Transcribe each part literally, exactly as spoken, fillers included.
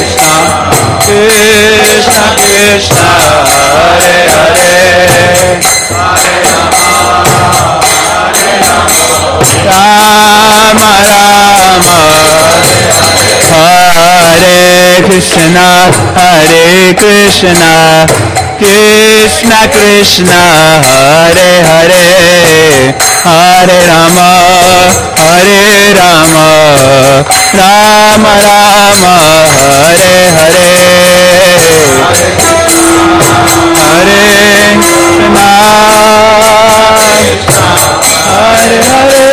Krishna Krishna Hare Hare Hare Rama Hare Rama Rama Rama Hare Krishna Hare Krishna Krishna Krishna Hare Hare Hare Rama Hare Rama Rama Rama Hare Hare Hare Krishna Hare Hare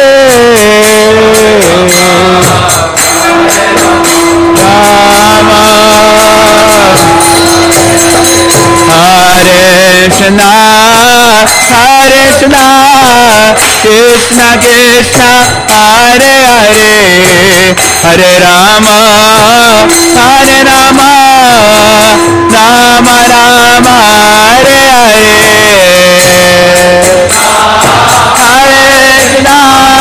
Rama Hare Krishna Hare Krishna Krishna Krishna Hare Hare Hare Rama Hare Rama Rama Rama Hare Hare Hare Krishna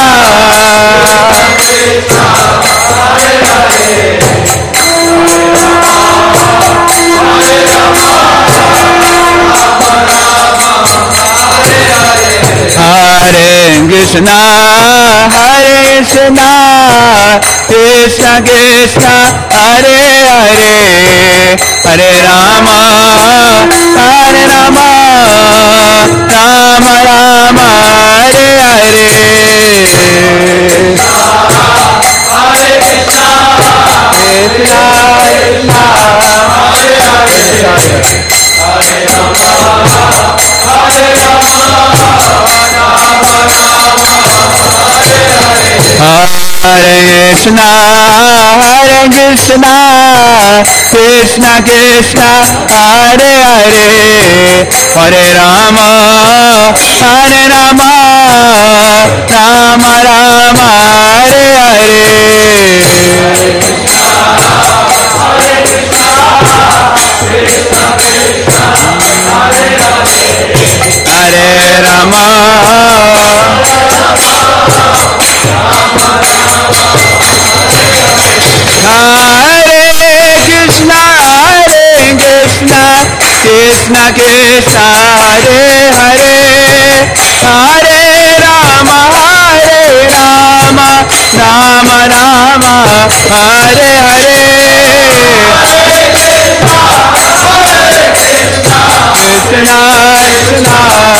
Hare Krishna Hare Krishna Krishna Krishna Hare Hare Hare Rama Hare Rama Rama Rama Hare Hare Hare Krishna Krishna Krishna Hare Hare Hare Rama Hare Rama Hare Krishna Hare Krishna Krishna Krishna Hare Hare Hare Rama Hare Rama Rama Rama Hare Hare Hare Rama Hare Krishna Hare Krishna Krishna Krishna Hare Hare Hare Rama Hare Rama Rama Rama Hare Hare Krishna Krishna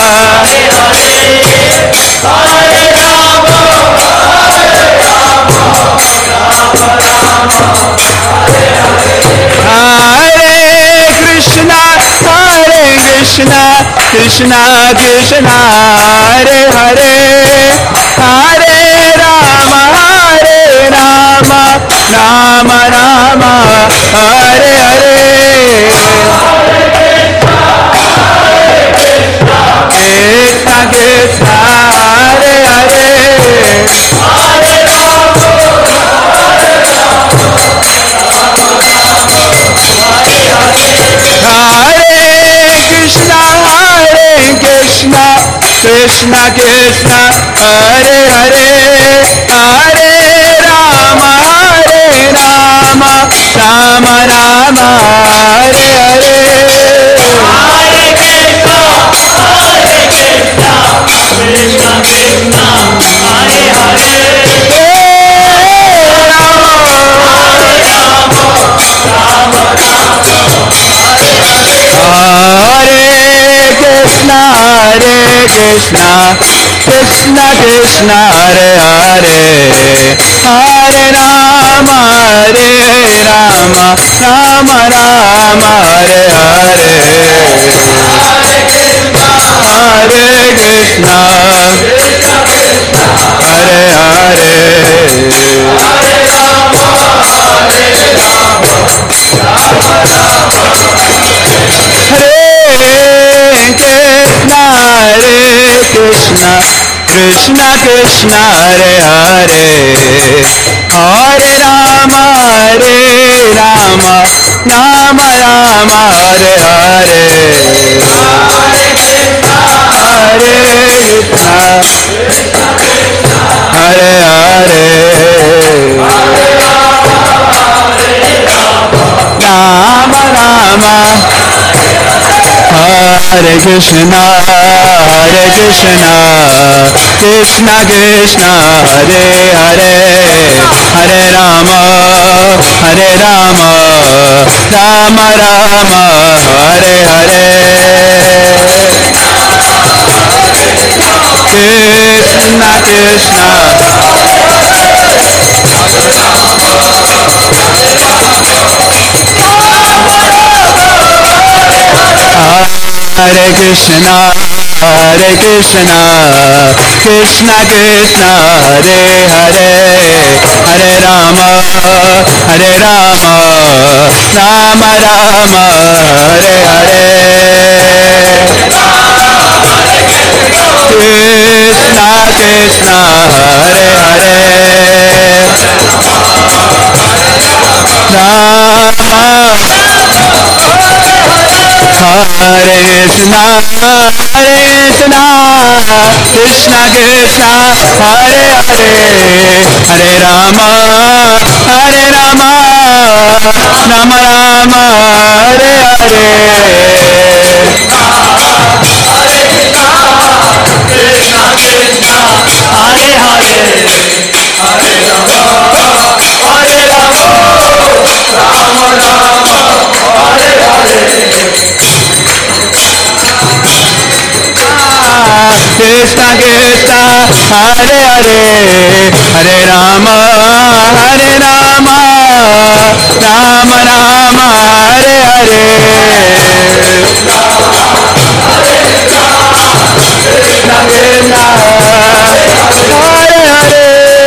Krishna Krishna Krishna Hare Hare Hare Rama Hare Rama Rama Rama Hare Hare Krishna Krishna Hare Hare Krishna Krishna Hare Hare Hare Rama Hare Rama Rama Rama Hare Hare Hare Krishna Hare Krishna Krishna Krishna Hare Hare Rama Hare Rama Rama Rama Hare Krishna Hare Krishna Krishna Krishna Hare Hare Hare Rama Hare Rama Rama Rama Hare Hare Hare Krishna Hare Krishna Hare Hare Hare Rama Hare Rama Rama Rama Krishna Krishna Krishna Hare Hare Hare Rama Hare Rama Rama Rama Hare Hare Hare Krishna Hare Krishna Hare Hare Rama Hare Rama Hare Krishna, Hare Krishna, Krishna Krishna, Hare Hare, Hare Rama, Hare Rama, Rama Rama, Hare Hare. Krishna Krishna, Hare Krishna, Hare Krishna, Krishna Krishna, Hare Hare, Hare Rama, Hare Rama, Rama Rama, Hare Hare. Krishna Krishna, Hare Hare, Rama Hare Krishna, Hare Krishna, Krishna Krishna, Hare Hare, Hare Rama, Hare Rama, Rama Rama, Hare Hare. Krishna Krishna, Hare Hare, Hare Rama, Hare Rama, Rama Rama, Hare Hare. Krishna Krishna, Hare Hare, Hare Rama, Hare Rama, Rama Rama, Hare Hare. Krishna Krishna, Hare Hare.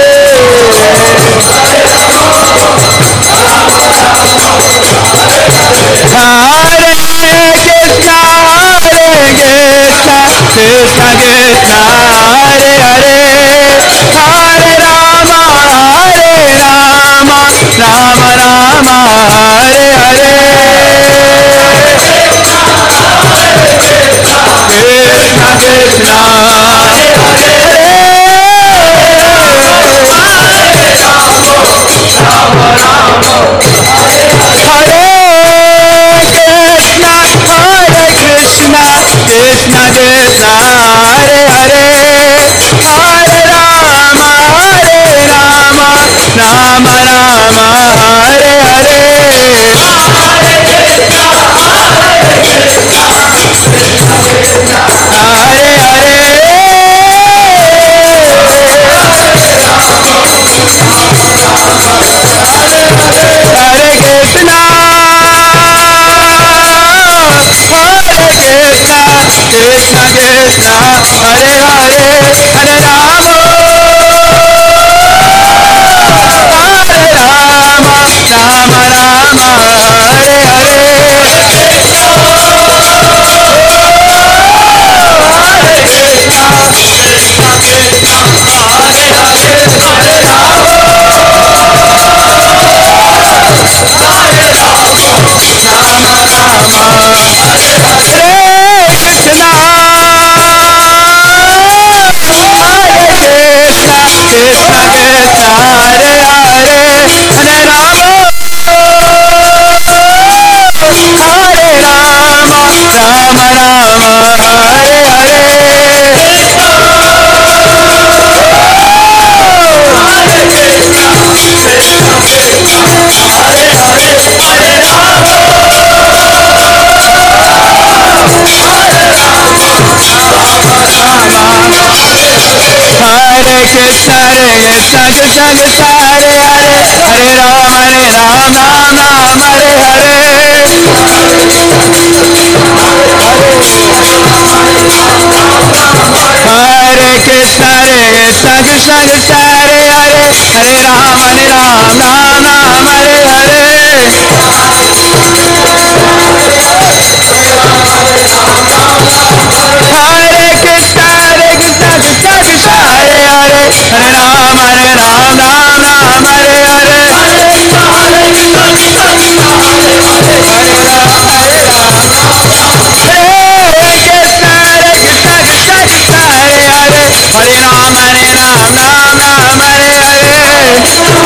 Hare Krishna, Hare Krishna, Krishna Krishna, Hare Hare, Hare Rama, Hare Rama, Rama Rama, Hare Hare. Krishna Krishna, Hare Krishna, Krishna Krishna, Hare Hare, Hare Rama, Hare Rama, Rama Rama, Hare Hare. Hare Hare. Hare Krishna, Krishna Krishna, Hare Hare, Hare Rama, Hare Rama, Rama Rama, Hare Hare. Hare Krishna, Hare Krishna, Krishna Krishna, Hare Hare, Hare Rama, Hare Rama, Rama Rama, Hare Hare. Hare Krishna, Hare Krishna, Krishna Krishna, Hare Hare, Hare Rama, Hare Rama, Rama Rama, Hare Hare. Hare Krishna, Hare Krishna, Krishna Krishna, Hare Hare, Hare Rama, Hare Rama, Rama Rama, Hare Hare. Hare Rama, Hare Rama, Rama Rama, Hare Hare.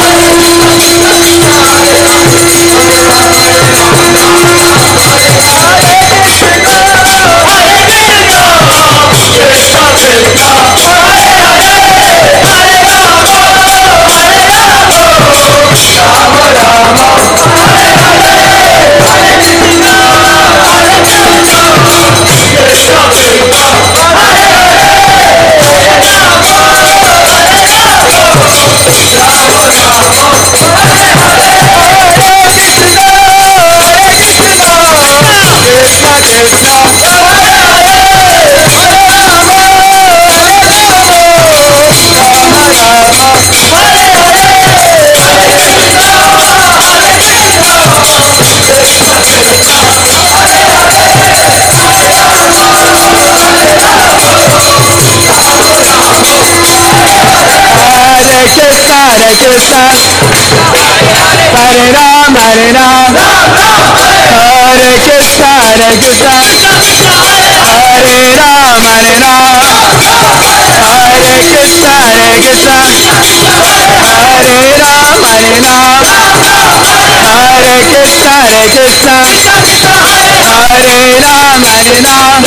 Krishna, Hare Ram, Hare Ram, Hare Krishna, Hare Krishna, Hare Ram, Hare Ram, Hare Krishna, Hare Krishna, Hare Ram, Hare Ram, Hare Krishna, Hare Krishna, Hare Ram, Hare Ram,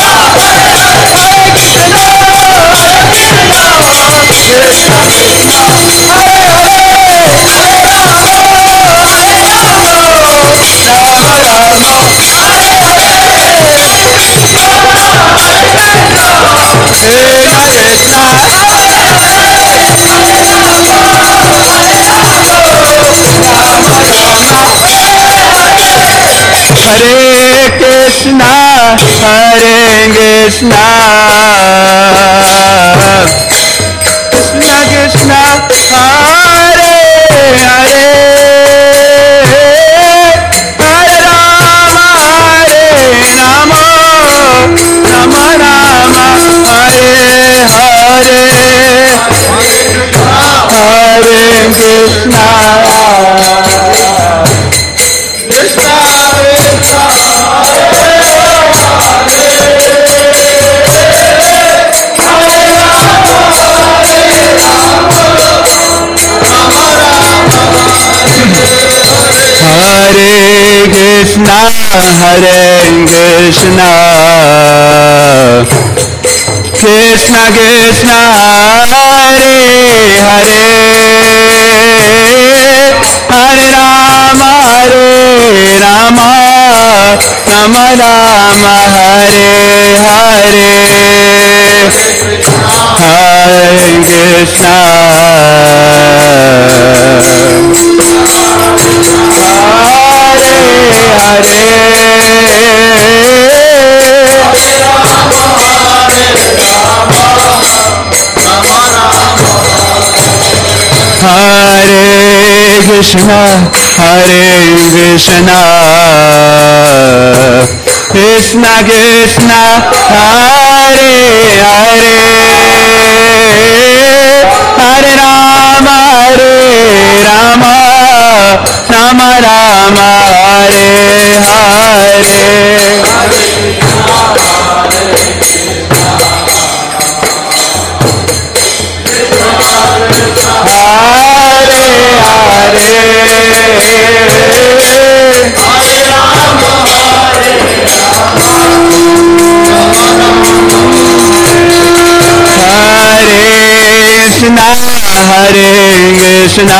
Hare Krishna, Hare Krishna, Krishna Krishna, Hare Hare, Hare Rama, Hare Rama, Rama Rama, Hare Hare, Hare Krishna. Hare Krishna, Hare Krishna, Krishna Krishna, Hare Hare, Hare Rama, Hare Rama, Rama Rama, Hare Hare, Hare Krishna. Hare Krishna, Hare Krishna, Krishna Krishna, Hare Hare, Hare Rama, Hare Rama, Rama Rama, Hare Hare. Hare Krishna,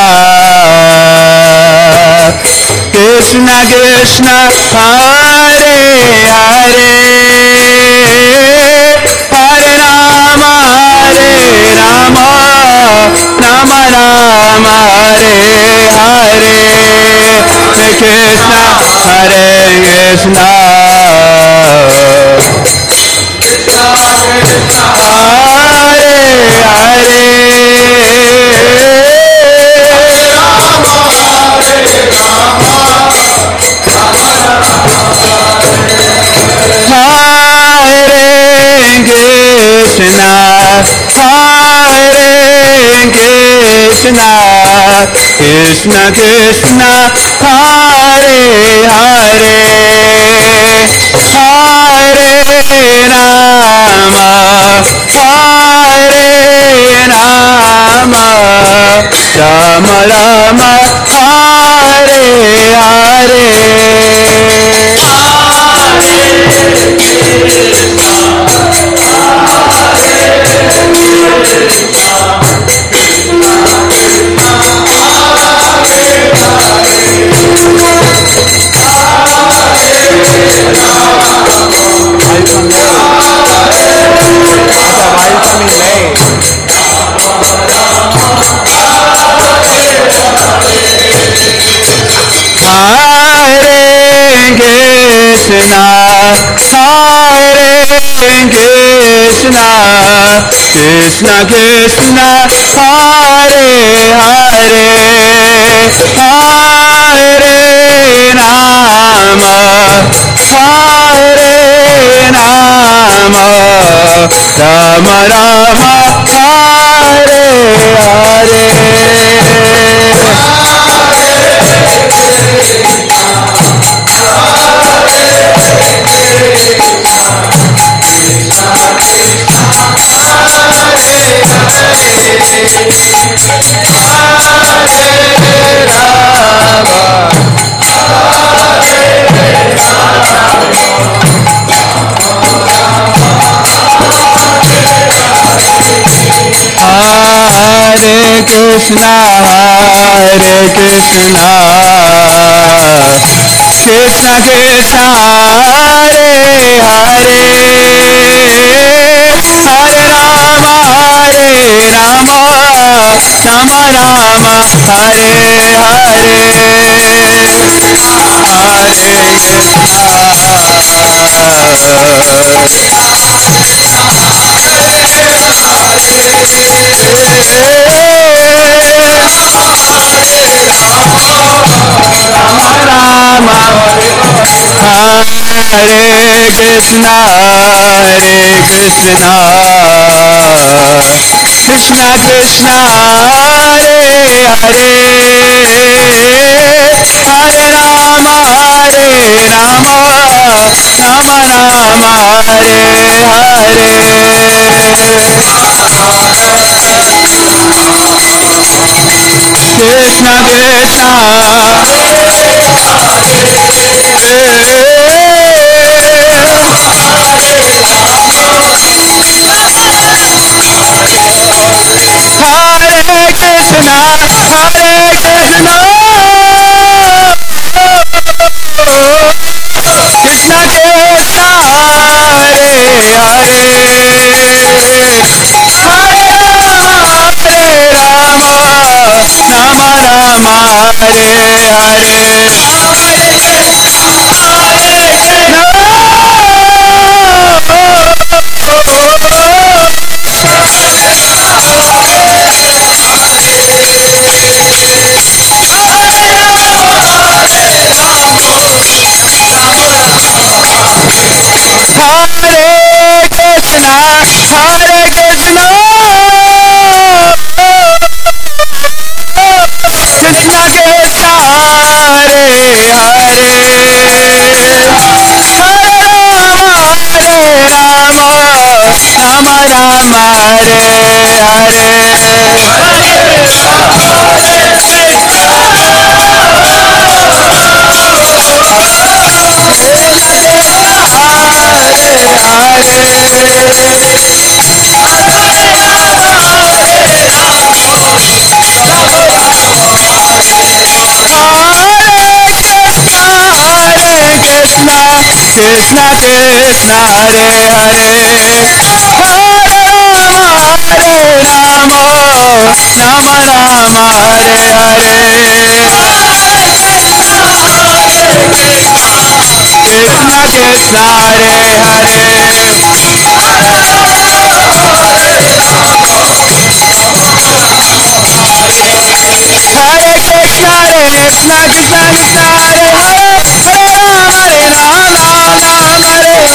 Krishna Krishna, Hare Hare, Hare Rama, Hare Rama, Rama Rama, Hare Hare, Hare Krishna, Hare Krishna, Krishna Krishna, Hare Hare, Hare Rama, Hare Rama, Rama Rama, Hare Hare. Krishna Krishna, Hare Hare, Hare Rama, Hare Rama, Rama Rama, Hare Hare. Krishna, Hare Krishna, Krishna Krishna, Hare Hare, Hare Rama, Hare Rama, Rama Rama, Hare Hare, Hare Krishna, Hare Krishna, Krishna Krishna, Hare Hare, Hare Rama, Hare Rama, Rama Rama, Hare Hare, Krishna Krishna, Krishna Krishna, Hare Hare, Hare Rama, Hare Rama, Rama Rama, Hare Hare, Krishna Krishna, Hare Hare, Hare Krishna, Krishna Krishna, Krishna Hare Hare, Hare Rama, Hare Rama, Rama Rama, Hare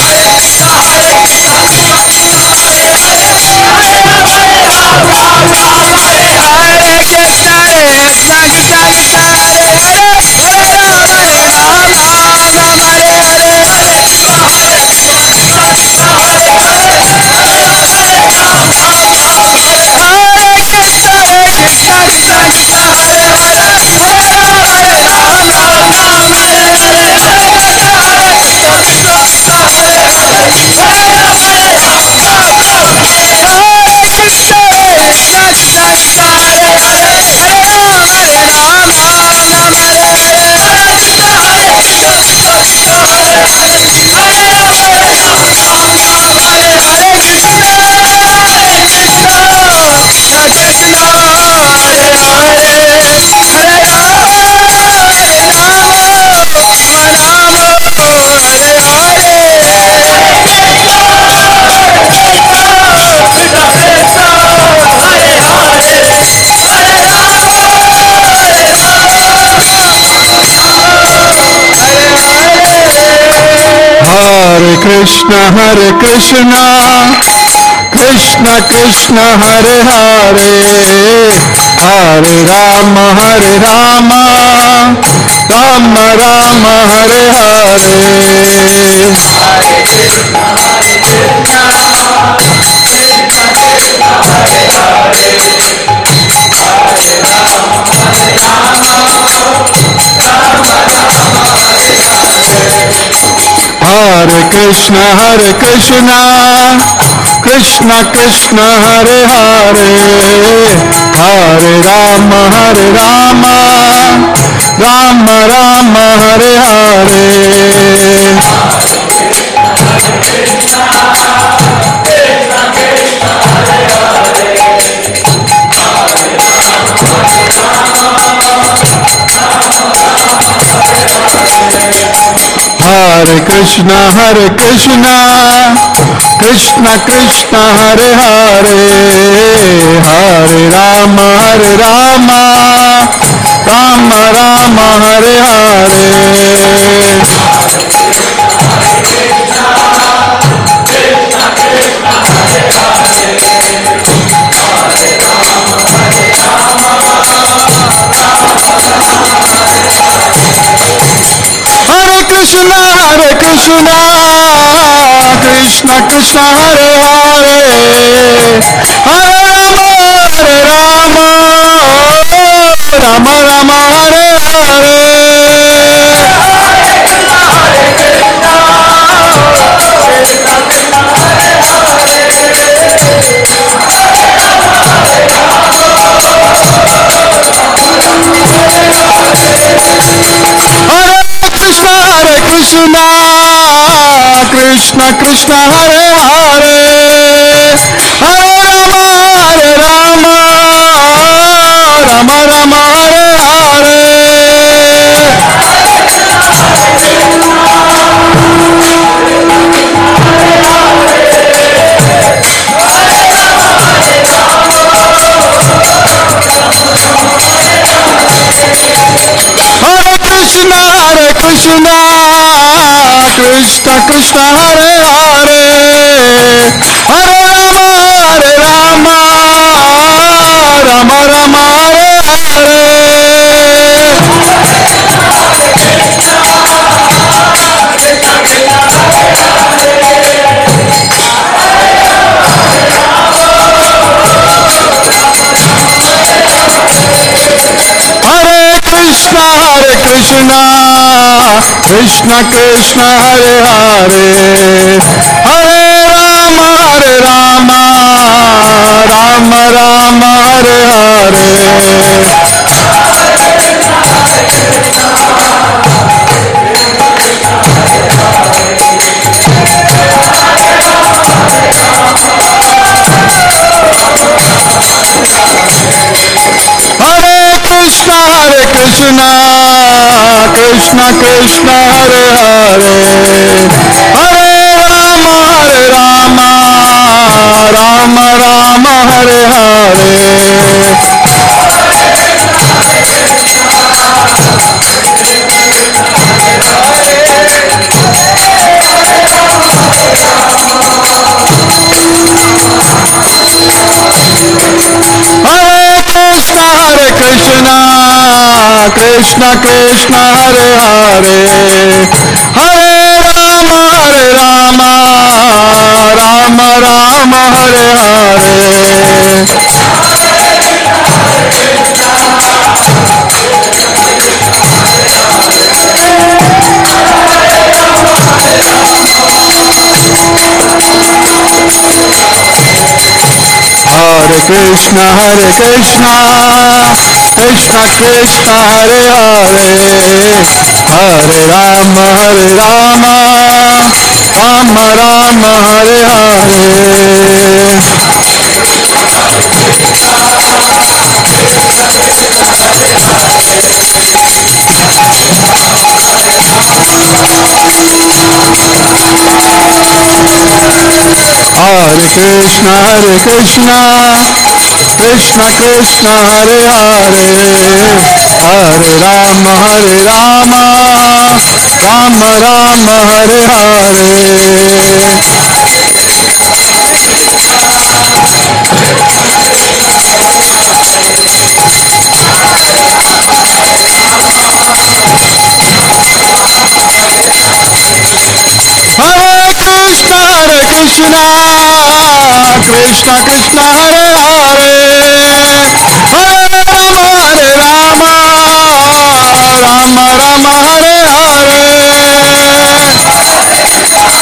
Krishna, Hare Krishna, Krishna Krishna, Hare Hare, Hare Rama, Hare Rama, Rama Rama, Hare Hare, Hare Krishna, Hare Krishna, Krishna Krishna, Hare Hare, Hare Krishna, Hare Krishna, Krishna Krishna, Hare Hare, Hare Rama, Hare Rama, Rama Rama, Hare Hare. Hare Krishna, Hare Krishna, Krishna Krishna, Hare Hare, Hare Rama, Hare Rama, Rama Rama, Hare Hare. Krishna, Hare Krishna, Krishna Krishna, Hare Hare, Hare Rama, Hare Rama, Rama Rama, Hare Hare. Krishna, Krishna Krishna, Hare Hare, Hare Rama, Hare Rama, Rama Rama, Hare Hare. Hare Krishna, Hare Krishna, Krishna Krishna, Hare Hare, Hare Rama, Hare Rama, Rama Rama, Hare Hare. Hare Krishna, Hare Krishna, Krishna Krishna, Hare Hare, Hare Rama, Hare Rama, Rama Rama, Hare Hare. Krishna, Hare Krishna, Krishna Krishna, Hare Hare, Hare Rama, Hare Rama, Rama Rama, Hare Hare. Krishna Krishna, Hare Hare, Hare Rama, Hare Rama, Rama Rama, Hare Hare. Hare Krishna, Hare Krishna, Krishna Krishna, Hare Hare, Hare Rama, Hare Rama, Rama Rama, Hare Hare. Hare Krishna, Hare Krishna, Krishna Krishna, Hare Hare, Hare Rama, Hare Rama, Rama Rama, Hare Hare. Krishna, Krishna Krishna, Hare Hare, Hare Rama, Hare Rama, Rama Rama, Hare Hare.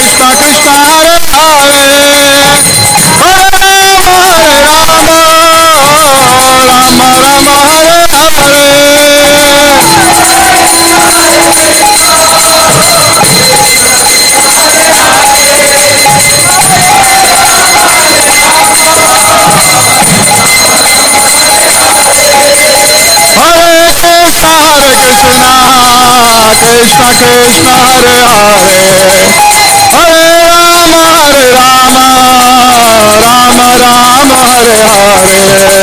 Krishna Krishna Hare Hare Hare Rama Hare Rama Rama Rama Hare Hare Krishna Krishna Hare Hare Hare Rama Hare Rama Rama Rama Hare Hare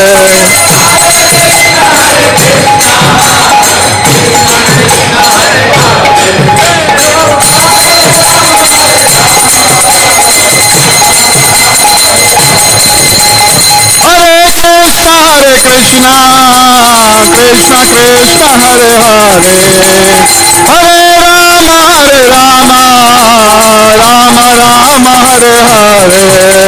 Krishna Krishna Krishna Hare Hare Hare Rama Hare Rama Rama Rama Hare Hare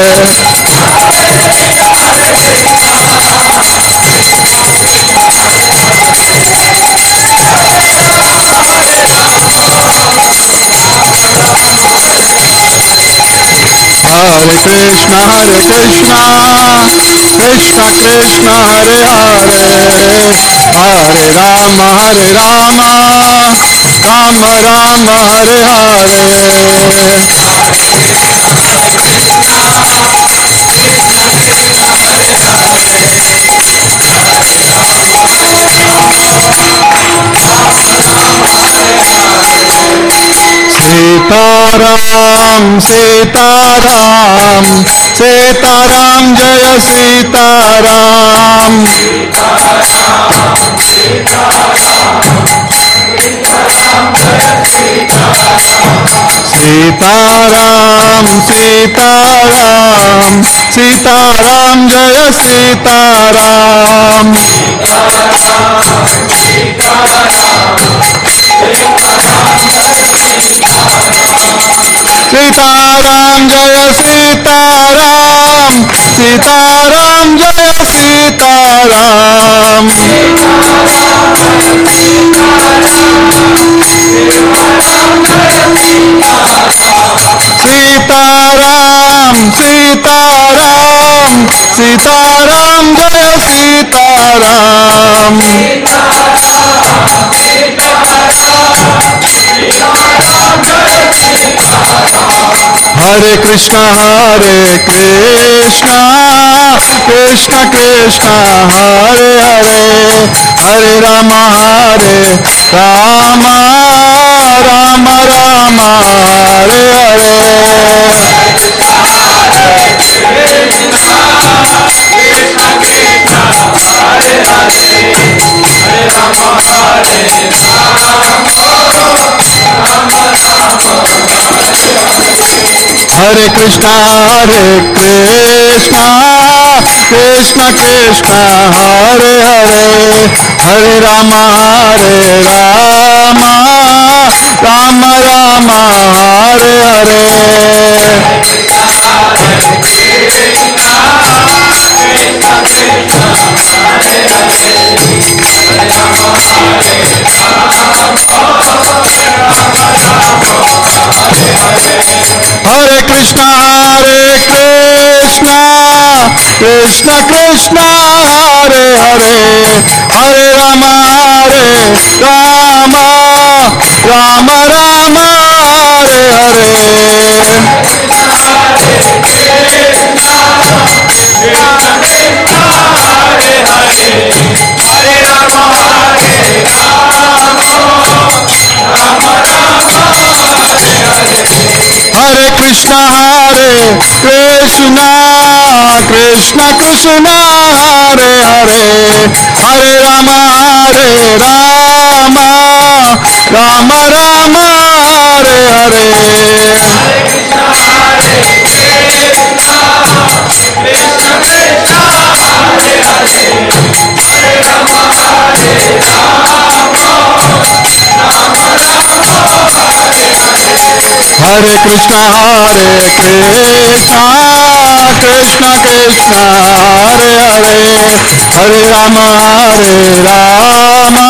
Hare Krishna Hare Krishna Krishna Krishna Hare Hare Hare Rama Hare Rama Rama Rama Hare Hare Sitaram Sitaram Sitaram Jaya Sitaram Sitaram Sitaram Sitaram Jaya Sitaram Sitaram Jaya Sitaram Sitaram Jaya Sitaram Sitaram Sitaram Sitaram Jaya Sitaram Hare Krishna Hare Krishna Krishna Krishna Hare Hare Hare Rama Hare Rama Rama Rama Hare Hare Hare Krishna Hare Krishna Krishna Krishna Hare Hare Hare Rama Hare Rama Rama Rama Hare Hare Hare Krishna Hare Krishna Krishna Krishna Hare Hare Hare Rama Hare Rama Rama Rama Hare Hare Hare Krishna Hare Krishna Krishna Krishna Hare Hare Hare Rama Hare Rama Rama Rama Hare Hare Hare Krishna Hare Krishna Krishna Krishna Hare Hare Hare Rama Hare Rama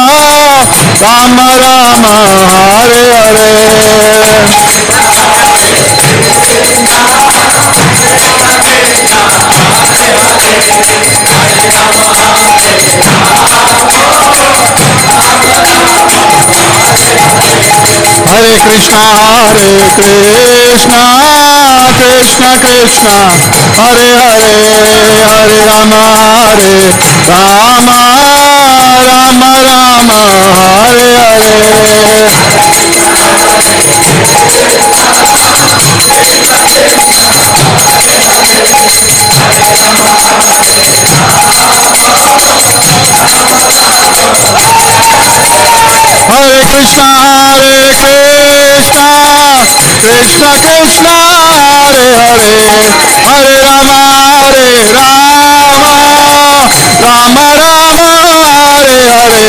Rama Rama Hare Hare Hare Krishna, Hare Krishna, Krishna Krishna, Hare Hare, Hare Rama, Hare Rama, Rama Rama, Hare Hare. Hare Krishna, Hare Krishna, Krishna Krishna, Hare Hare, Hare Rama, Hare Rama, Rama Rama, Hare Hare.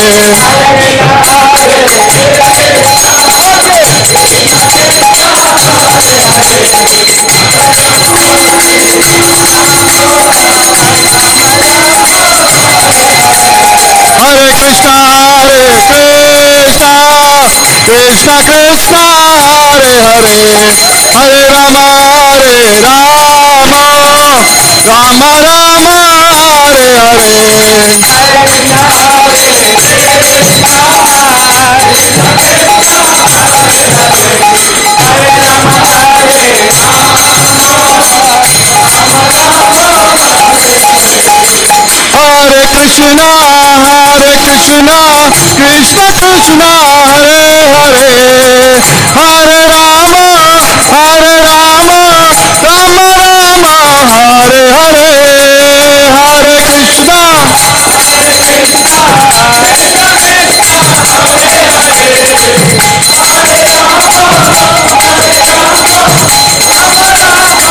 Hare Krishna, Hare Krishna, Krishna Krishna, Hare Hare, Hare Rama, Hare Rama, Rama Rama, Hare Hare. Hare Krishna, Hare Krishna, Krishna Krishna, Hare Hare, Hare Rama, Hare Rama, Rama Rama, Hare Hare, Hare Krishna, Hare Krishna, Krishna Krishna, Hare Hare, Hare Rama, Hare Rama, Rama Rama,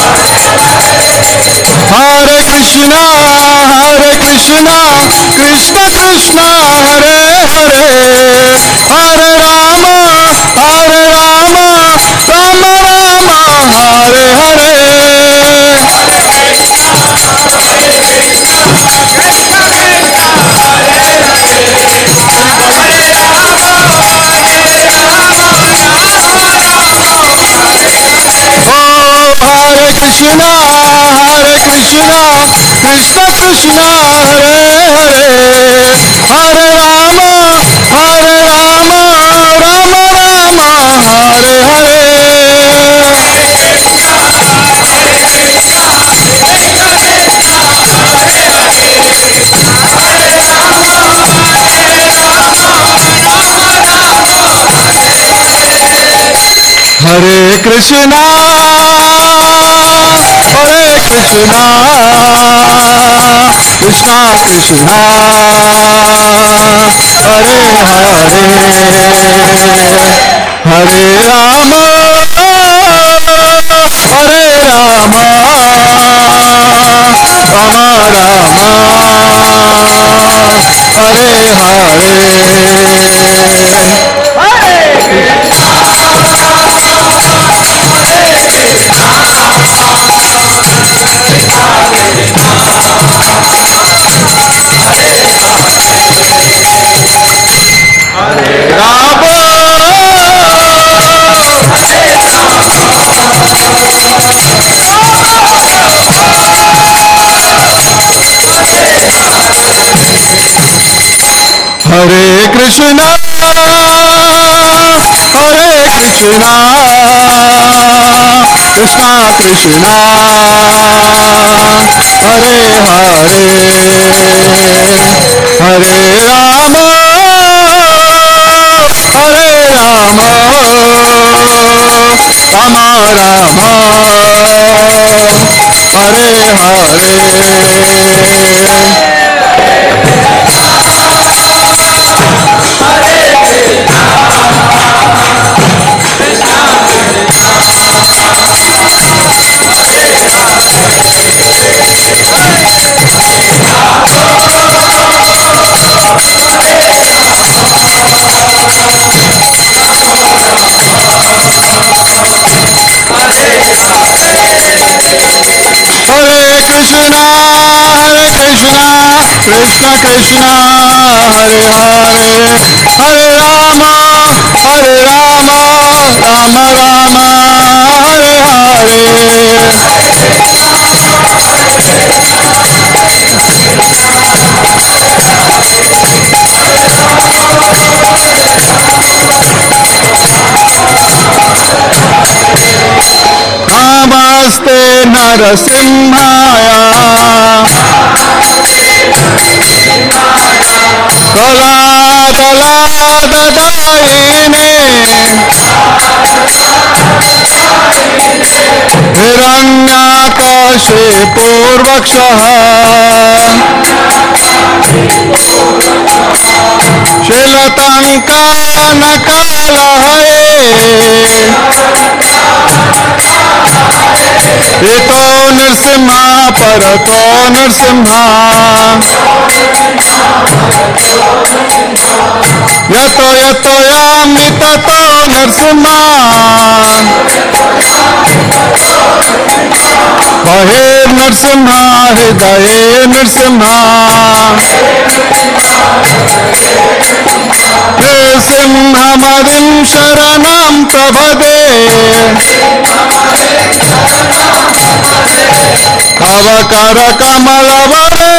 Hare Krishna, Hare Krishna, Krishna Krishna, Hare Hare, Hare Rama, Hare Rama, Rama Rama, Hare Hare. Hare Krishna, Hare Krishna, Krishna Krishna, Hare Hare, Hare Rama, Hare Rama, Rama Rama, Hare Hare. Hare Krishna, Hare Krishna, Krishna Krishna, Hare Hare, Hare Rama, Hare Rama, Rama Rama, Hare Hare. Hare Krishna, Hare Krishna, Krishna Krishna, Hare Hare, Hare Rama, Hare Rama, Rama Rama, Hare Hare. Hare Krishna, Hare Krishna, Krishna Krishna, Hare Hare, Hare Rama, Hare Rama, Rama Rama, Hare नरसिंहाय कलादलाददायिने हिरण्याकशिपूर्वक्षः शीलतङ्कानकालहये इतो नृसिंहा परतो नृसिंहा यतो यतो यामि ततो नृसिंहा बहिर्नृसिंहा हृदये नृसिंहा नृसिंहमदिं शरणं प्रपदे अवकरकमलवरे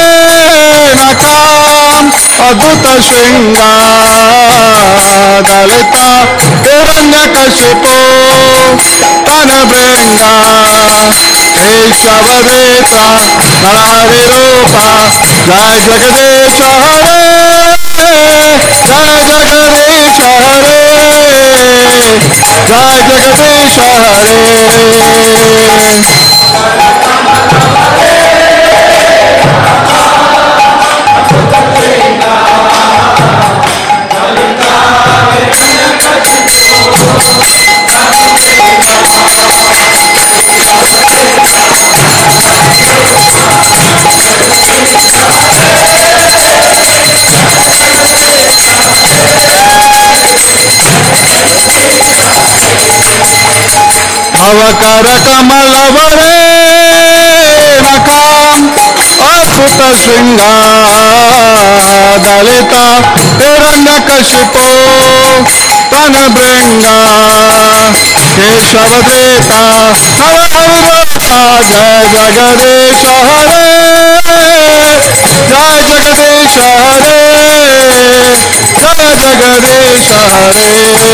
नकाम् अद्भुतशृङ्गादलिता हिरण्यकशिपो तनभृङ्गा केशवदेता नरहरिरूपा जय जगदीश हरे जय जगदीश हरे जय जगदीश हरे अवकरकमलवरे नकाम् अद्भुतशृङ्गादलिता हिरण्यकशिपो तनभृङ्गा केशवदेता नरहरिरूपा जय जगदीश हरे जय जगदीश हरे जय जगदीश हरे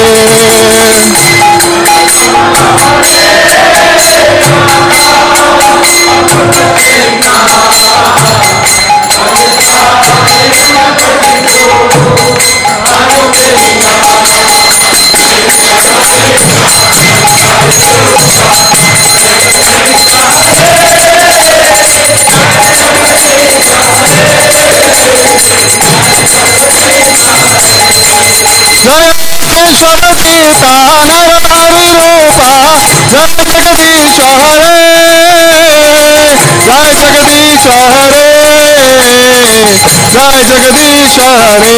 केशवदेता नरहरिरूपा जय जगदीश हरे जय जगदीश हरे जय जगदीश हरे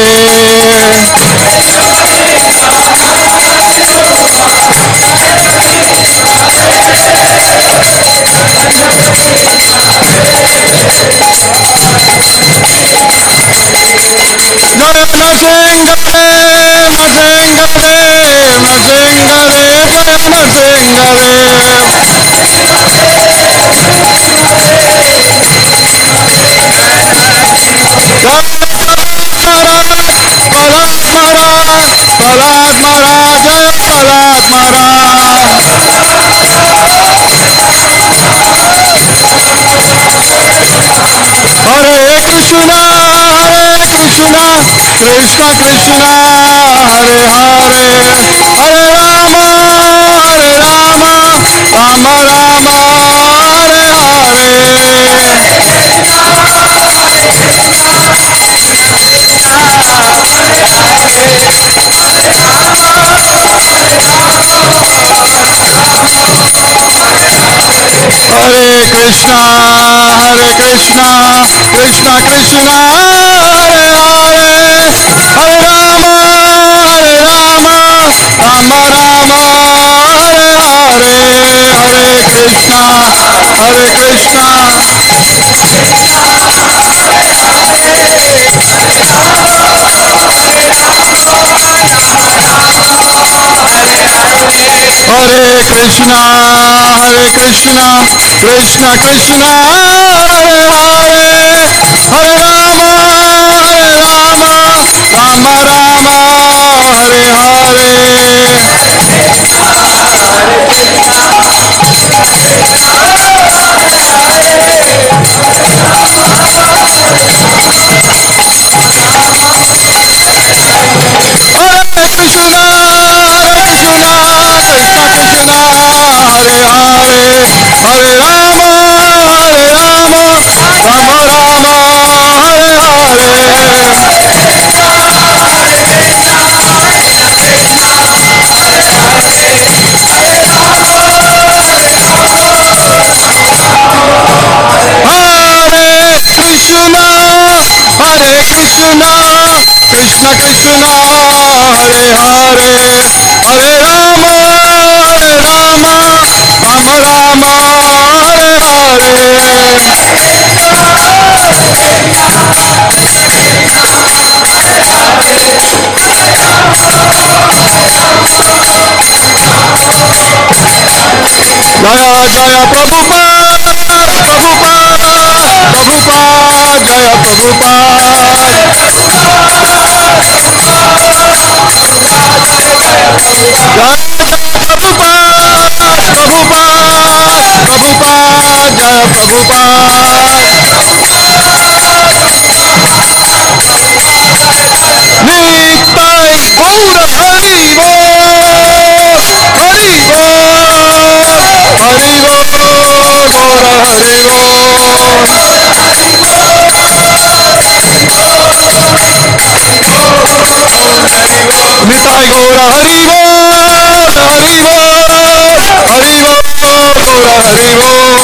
कृष्ण कृष्ण हरे हरे हरे राम हरे राम राम राम हरे हरे हरे कृष्ण हरे कृष्ण कृष्ण कृष्ण हरे हरे हरे राम हरे राम राम राम हरे हरे हरे कृष्ण हरे कृष्ण हरे कृष्ण हरे कृष्ण कृष्ण कृष्ण हरे हरे हरे राम हरे Ram Ram Ram Hare Hare Krishna, Hare Hare, Hare Rama, Hare Rama, Rama Rama, Hare Hare. Jaya Jaya Prabhupada, Prabhupada, Prabhupada, Jaya Prabhupada. Nitai Gaura Hari Bol, Hari Bol, Hari Bol, Gaura Hari Bol.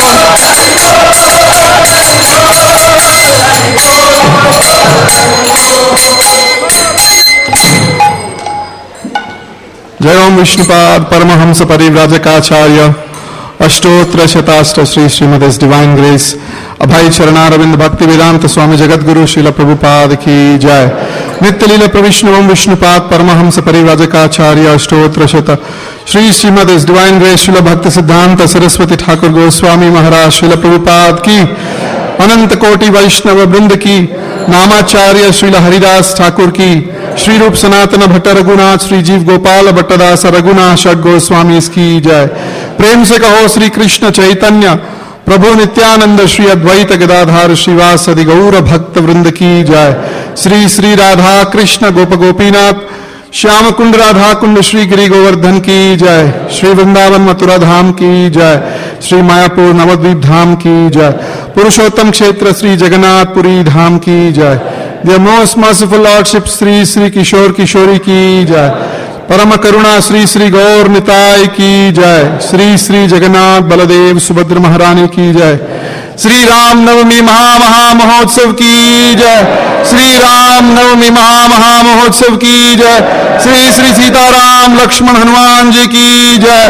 Jai Om Vishnupad Paramahamsa Parivrajakaacharya Ashtottra Shatastra Shri Srimad Divine Grace Abhay Charanaravind Bhakti Vedanta Swami Jagadguru Srila Prabhupada Ki Jai. Nitya Leela Pravishnavam Vishnupad Paramahamsa Parivrajakaacharya Ashtottra Shata Shri Srimad Divine Grace Srila Bhakti Siddhanta Saraswati Thakur Goswami Maharaj Srila Prabhupada Ki अनंत कोटि वैष्णव वृंद की नामाचार्य श्रील हरिदास ठाकुर की श्री रूप सनातन भट्ट रघुनाथ श्री जीव गोपाल भट्टदास रघुनाथ षड गोस्वामी की जय। प्रेम से कहो श्री कृष्ण चैतन्य प्रभु नित्यानंद श्री अद्वैत गदाधार श्रीवासदि गौर भक्त वृंद की जय। श्री श्री राधा कृष्ण गोप गोपीनाथ श्याम कुंड राधा कुंड श्री गिरि गोवर्धन की जय। श्री वृंदावन मथुरा धाम की जय। श्री मायापुर नवद्वीप धाम की जय। पुरुषोत्तम क्षेत्र श्री जगन्नाथपुरी धाम की जय। The most merciful lordship Shri Shri Kishore Kishori की जय। परम करुणा श्री श्री गौर निताय की जय। श्री श्री जगन्नाथ बलदेव सुभद्र महारानी की जय। श्री राम नवमी महा महा महोत्सव की जय। श्री राम नवमी महा महा महोत्सव की जय। श्री श्री सीताराम लक्ष्मण हनुमान जी की जय।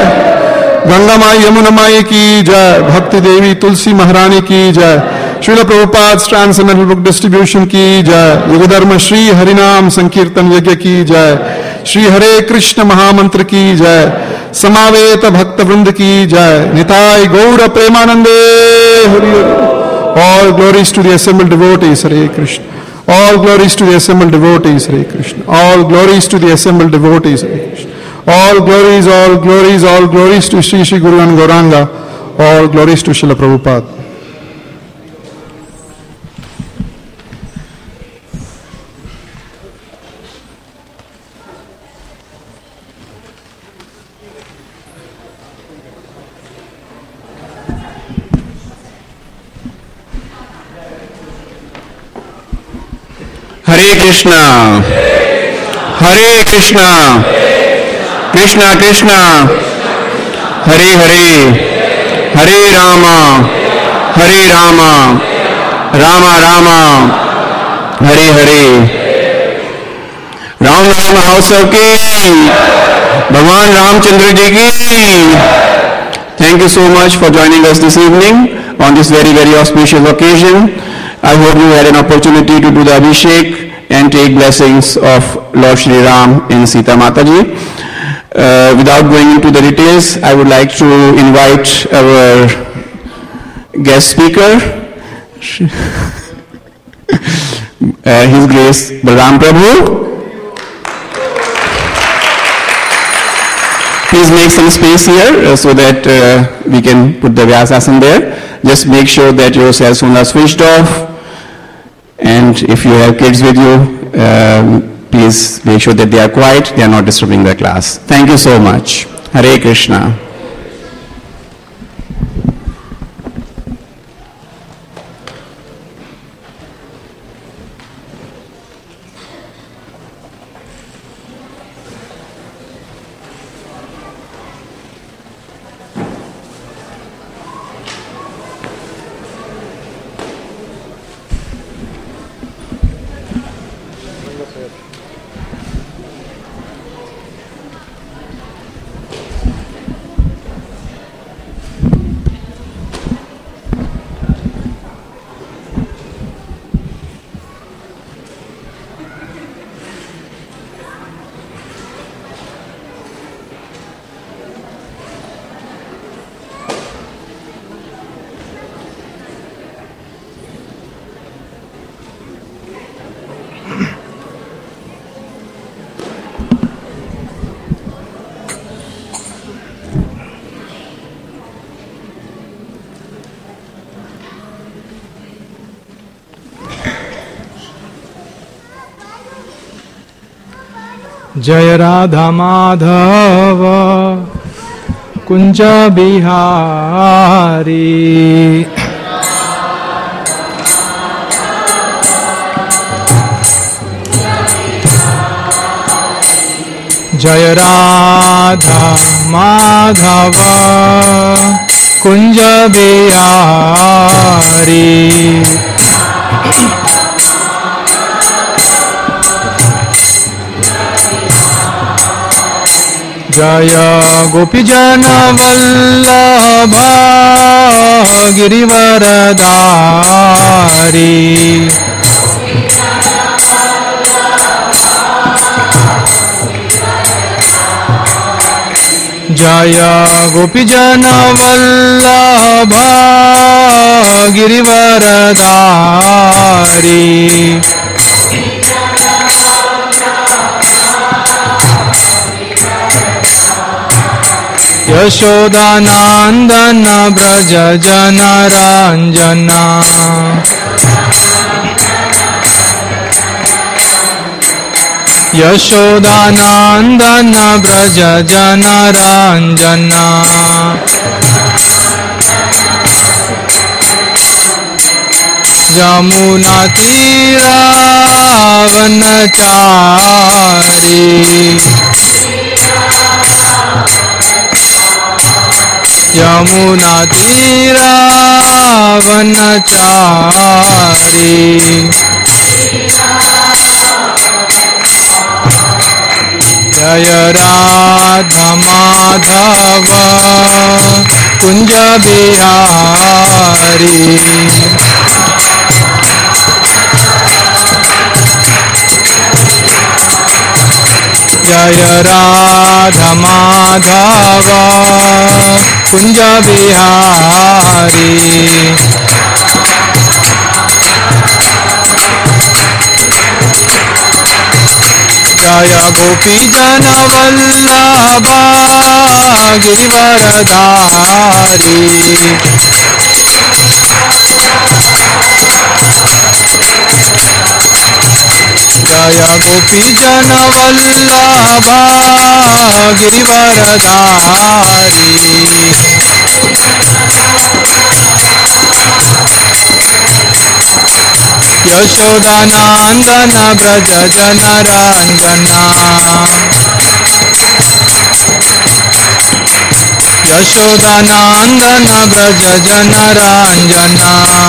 गंगा माई यमुना माई की जय। भक्ति देवी तुलसी महारानी की जय। Srila Prabhupada transcendental book distribution की जय। युगधर्म श्री हरिनाम संकीर्तन यज्ञ की जय। श्री हरे कृष्ण महामंत्र की जय। समावेत भक्त वृंद की जय। निताय गौर प्रेमानंदे Hari Hari. All glories to the assembled devotees, Hare Krishna. All glories to the assembled devotees, Hare Krishna. All glories to the assembled devotees, Hare Krishna. All glories, all glories, all glories to Sri Sri Guru and Gauranga. All glories to Srila Prabhupada. Hare Krishna, Hare Krishna, Krishna Krishna, Hare Hare, Hare Rama, Hare Rama, Rama Rama, Hare Hare. Ram Ram House of Ki, Bhagwan Ramchandra Ji ki. Thank you so much for joining us this evening on this very very auspicious occasion. I hope you had an opportunity to do the Abhishek and take blessings of Lord Shri Ram in Sita Mataji. Uh, without going into the details, I would like to invite our guest speaker, uh, His Grace Balram Prabhu. Please make some space here uh, so that uh, we can put the Vyasasana there. Just make sure that your cell phones are switched off. And if you have kids with you, um, please make sure that they are quiet, they are not disturbing the class. Thank you so much. Hare Krishna. जय राधा माधव कुंज बिहारी। जय राधा माधव कुंज बिहारी। जय गोपीजन वल्लभ गिरिवरधारी। जय गोपीजन वल्लभ गिरिवरधारी। यशोदानंदन ब्रज जन रंजना। यशोदानंदन ब्रज जन रंजना। यमुना तीरा वनचारी। यमुना तीरा वनचारी। जय राधा माधव कुंज बिहारी। जय राधा माधव कुंज बिहारी। जय गोपी जन वल्लभ गिरिवरधारी। जय गोपी जन वल्लभ गिरिवरधारी। यशोदानंदन ब्रज जन रंजना। यशोदानंदन ब्रज जन रंजना।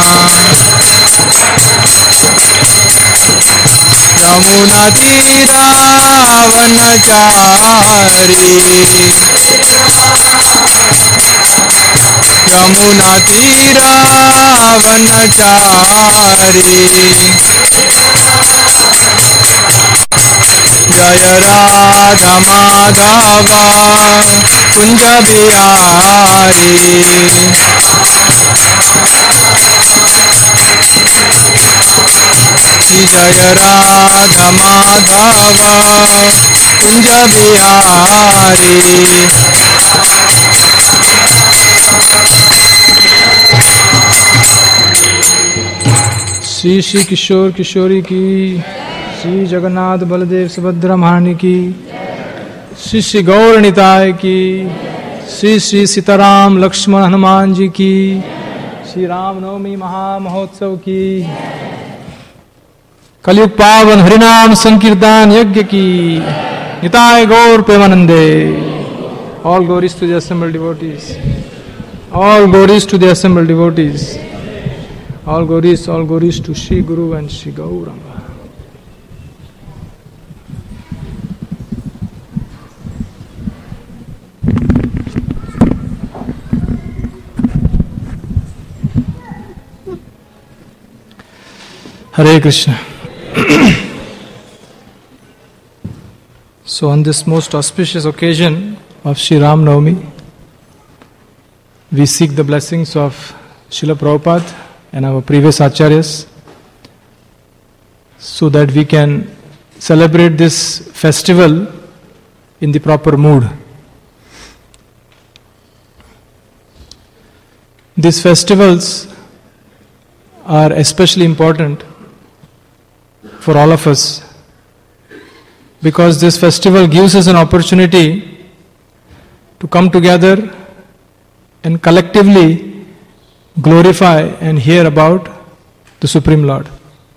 यमुना तीरा वनचारी। यमुना तीरा वनचारी। जय राधा माधव कुंज बिहारी। जय राधा माधव कुंज बिहारी। श्री श्री किशोर किशोरी की, श्री जगन्नाथ बलदेव सुभद्रा महारानी की, श्री श्री गौर निताय की, श्री श्री सीताराम लक्ष्मण हनुमान जी की, श्री रामनवमी महामहोत्सव की, कलयुग पावन हरिनाम संकीर्तन यज्ञ की, निताय गौर प्रेमानंदे। All glories to the assembled devotees. All glories to the assembled devotees. All glories, all glories to Shri Guru and Shri Gauranga. Hare Krishna. So on this most auspicious occasion of Shri Ram Navami, we seek the blessings of Srila Prabhupada and our previous acharyas so that we can celebrate this festival in the proper mood. These festivals are especially important for all of us because this festival gives us an opportunity to come together and collectively glorify and hear about the Supreme Lord.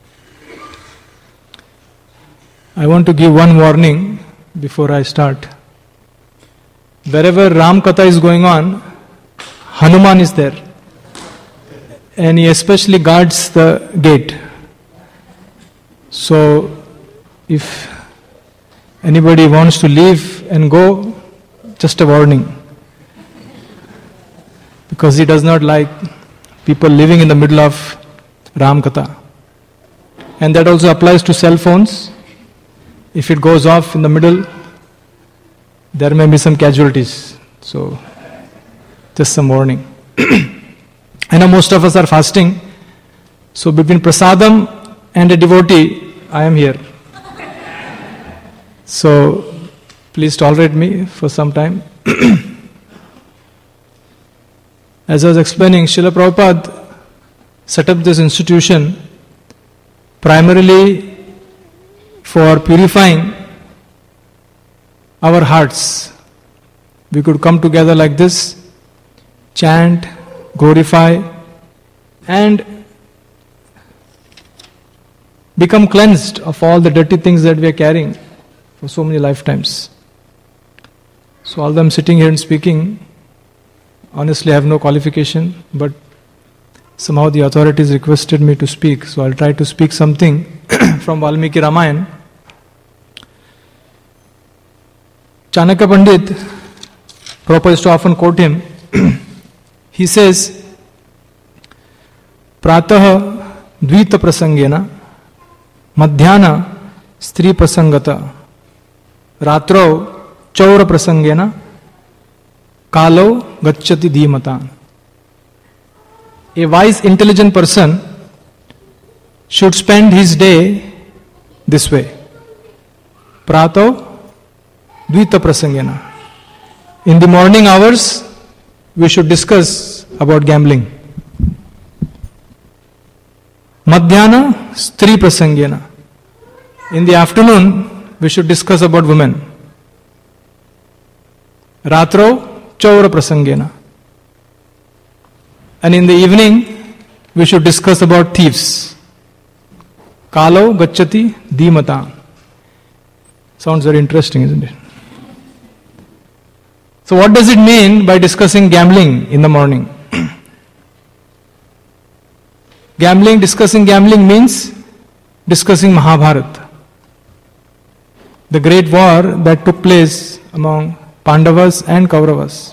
I want to give one warning before I start. Wherever Ram Katha is going on, Hanuman is there. And he especially guards the gate. So, if anybody wants to leave and go, just a warning. Because he does not like people living in the middle of Ram Katha. And that also applies to cell phones. If it goes off in the middle, there may be some casualties. So, just some warning. I know most of us are fasting. So, between prasadam and a devotee, I am here. So, please tolerate me for some time. As I was explaining, Srila Prabhupada set up this institution primarily for purifying our hearts. We could come together like this, chant, glorify, and become cleansed of all the dirty things that we are carrying for so many lifetimes. So although I'm sitting here and speaking, honestly I have no qualification, but somehow the authorities requested me to speak, so I'll try to speak something from Valmiki Ramayana. Chanakya Pandit, Prabhupada used to often quote him. He says, Pratah dvita prasangena, madhyana stri prasangata, ratro chaura prasangena, kalo gacchati dhimata. A wise, intelligent person should spend his day this way. Prato dvita prasangena. In the morning hours, we should discuss about gambling. Madhyana stri prasangena. In the afternoon, we should discuss about women. Ratro chaura prasangena. And in the evening, we should discuss about thieves. Kalo gacchati dhimata. Sounds very interesting, isn't it? So what does it mean by discussing gambling in the morning? Gambling, discussing gambling means discussing Mahabharata, the great war that took place among Pandavas and Kauravas.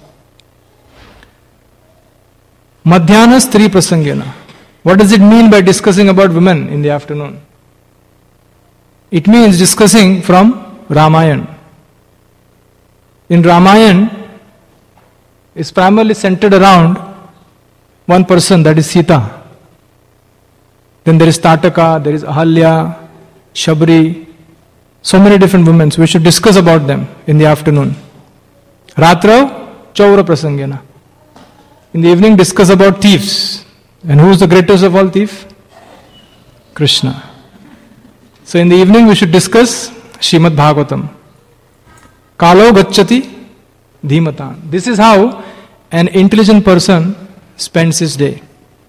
Madhyana stri prasangena. What does it mean by discussing about women in the afternoon? It means discussing from Ramayana. In Ramayana, it's primarily centered around one person, that is Sita. Then there is Tataka, there is Ahalya, Shabri, so many different women. So we should discuss about them in the afternoon. Ratra chaura prasangena. In the evening, discuss about thieves. And who is the greatest of all thieves? Krishna. So in the evening, we should discuss Srimad Bhagavatam. Kalo gacchati dhimatan. This is how an intelligent person spends his day.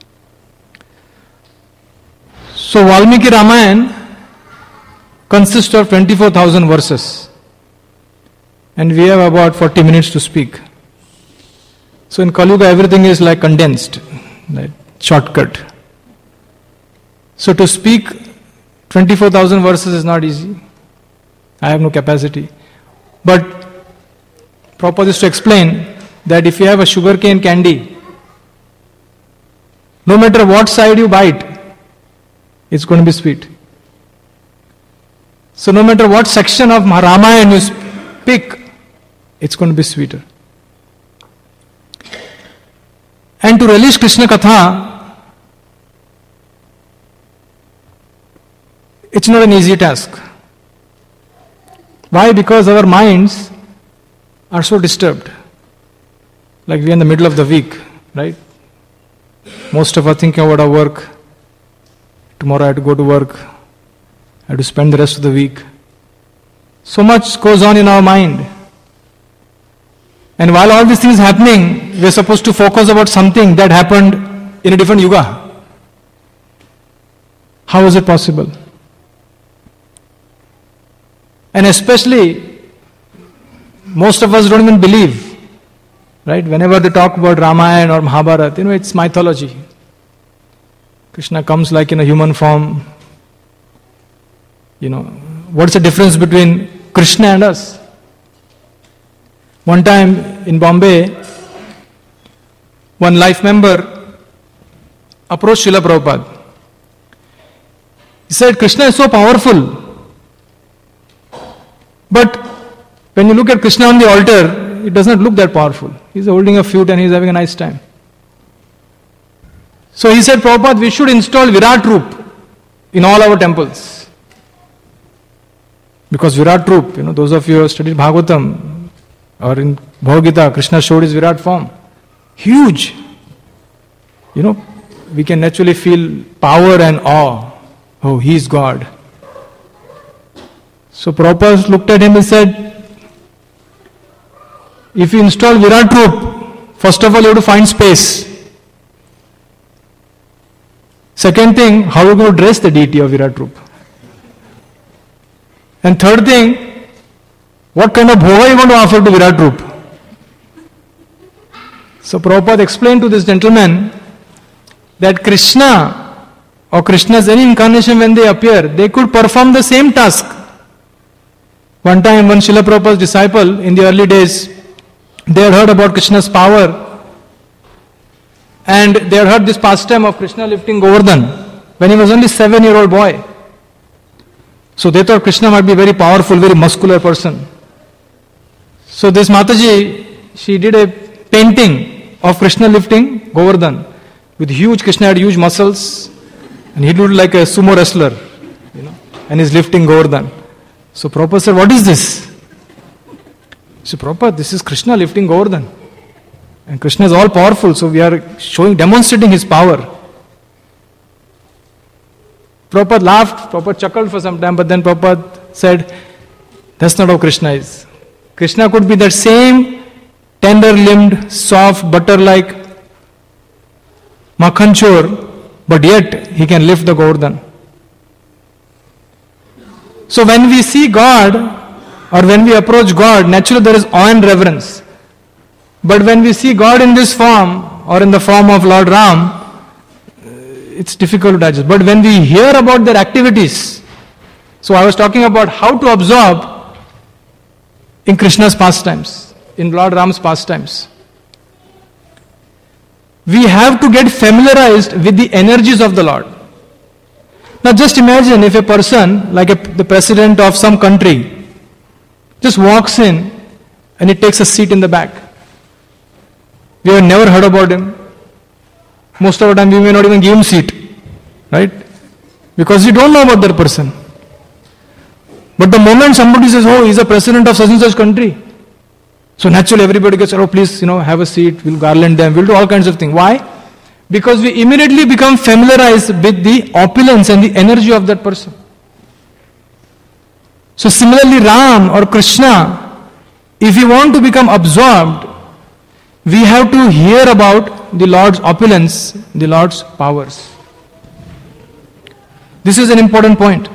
So Valmiki Ramayana consists of twenty-four thousand verses. And we have about forty minutes to speak. So in Kali Yuga, everything is like condensed, like shortcut. So to speak twenty-four thousand verses is not easy. I have no capacity. But Prabhupada is to explain that if you have a sugarcane candy, no matter what side you bite, it's going to be sweet. So no matter what section of Ramayana you pick, it's going to be sweeter. And to relish Krishna Katha, it's not an easy task. Why? Because our minds are so disturbed. Like we are in the middle of the week, right? Most of us thinking about our work. Tomorrow I have to go to work. I have to spend the rest of the week. So much goes on in our mind. And while all these things happening, we are supposed to focus about something that happened in a different yuga. How is it possible? And especially, most of us don't even believe, right? Whenever they talk about Ramayana or Mahabharata, you know, it's mythology. Krishna comes like in a human form. You know, what's the difference between Krishna and us? One time in Bombay, one life member approached Srila Prabhupada. He said, Krishna is so powerful. But when you look at Krishna on the altar, it does not look that powerful. He's holding a flute and he's having a nice time. So he said, Prabhupada, we should install Virat Roop in all our temples. Because Virat Roop, you know, those of you who have studied Bhagavatam or in Bhagavad Gita, Krishna showed his Virat form. Huge. You know, we can naturally feel power and awe. Oh, he is God. So Prabhupada looked at him and said, if you install Virat Roop, first of all you have to find space. Second thing, how are you going to dress the deity of Virat Roop? And third thing, what kind of bhoga you want to offer to Virat Roop? So Prabhupada explained to this gentleman that Krishna or Krishna's any incarnation when they appear, they could perform the same task. One time, one Srila Prabhupada's disciple in the early days, they had heard about Krishna's power and they had heard this pastime of Krishna lifting Govardhan when he was only seven-year-old boy. So they thought Krishna might be a very powerful, very muscular person. So this Mataji, she did a painting of Krishna lifting Govardhan with huge, Krishna had huge muscles and he looked like a sumo wrestler, you know, and he's lifting Govardhan. So Prabhupada said, what is this? He said, Prabhupada, this is Krishna lifting Govardhan. And Krishna is all powerful, so we are showing, demonstrating his power. Prabhupada laughed, Prabhupada chuckled for some time, but then Prabhupada said, that's not how Krishna is. Krishna could be that same tender-limbed, soft, butter-like makhanchor, but yet he can lift the Govardhan. So when we see God or when we approach God, naturally there is awe and reverence. But when we see God in this form or in the form of Lord Ram, it's difficult to digest. But when we hear about their activities, so I was talking about how to absorb in Krishna's pastimes, in Lord Ram's pastimes. We have to get familiarized with the energies of the Lord. Now just imagine if a person, like a, the president of some country, just walks in and he takes a seat in the back. We have never heard about him. Most of the time we may not even give him seat, right? Because we don't know about that person. But the moment somebody says, oh, he's a president of such and such country, so naturally everybody gets, oh, please, you know, have a seat, we'll garland them, we'll do all kinds of things. Why? Because we immediately become familiarized with the opulence and the energy of that person. So similarly, Ram or Krishna, if we want to become absorbed, we have to hear about the Lord's opulence, the Lord's powers. This is an important point.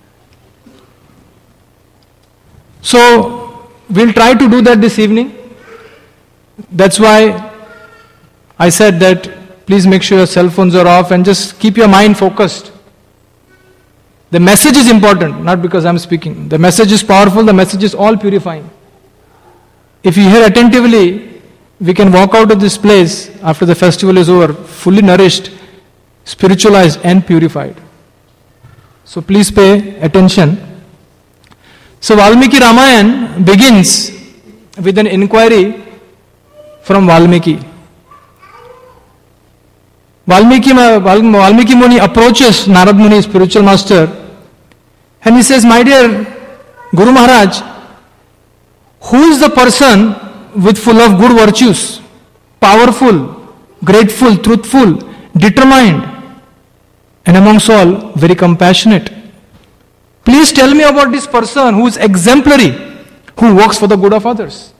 So, we'll try to do that this evening. That's why I said that please make sure your cell phones are off and just keep your mind focused. The message is important, not because I'm speaking. The message is powerful, the message is all purifying. If you hear attentively, we can walk out of this place after the festival is over, fully nourished, spiritualized and purified. So please pay attention. So Valmiki Ramayana begins with an inquiry from Valmiki. Valmiki, Valmiki Muni approaches Narad Muni, spiritual master, and he says, my dear Guru Maharaj, who is the person with full of good virtues, powerful, grateful, truthful, determined, and amongst all, very compassionate? Please tell me about this person who is exemplary, who works for the good of others,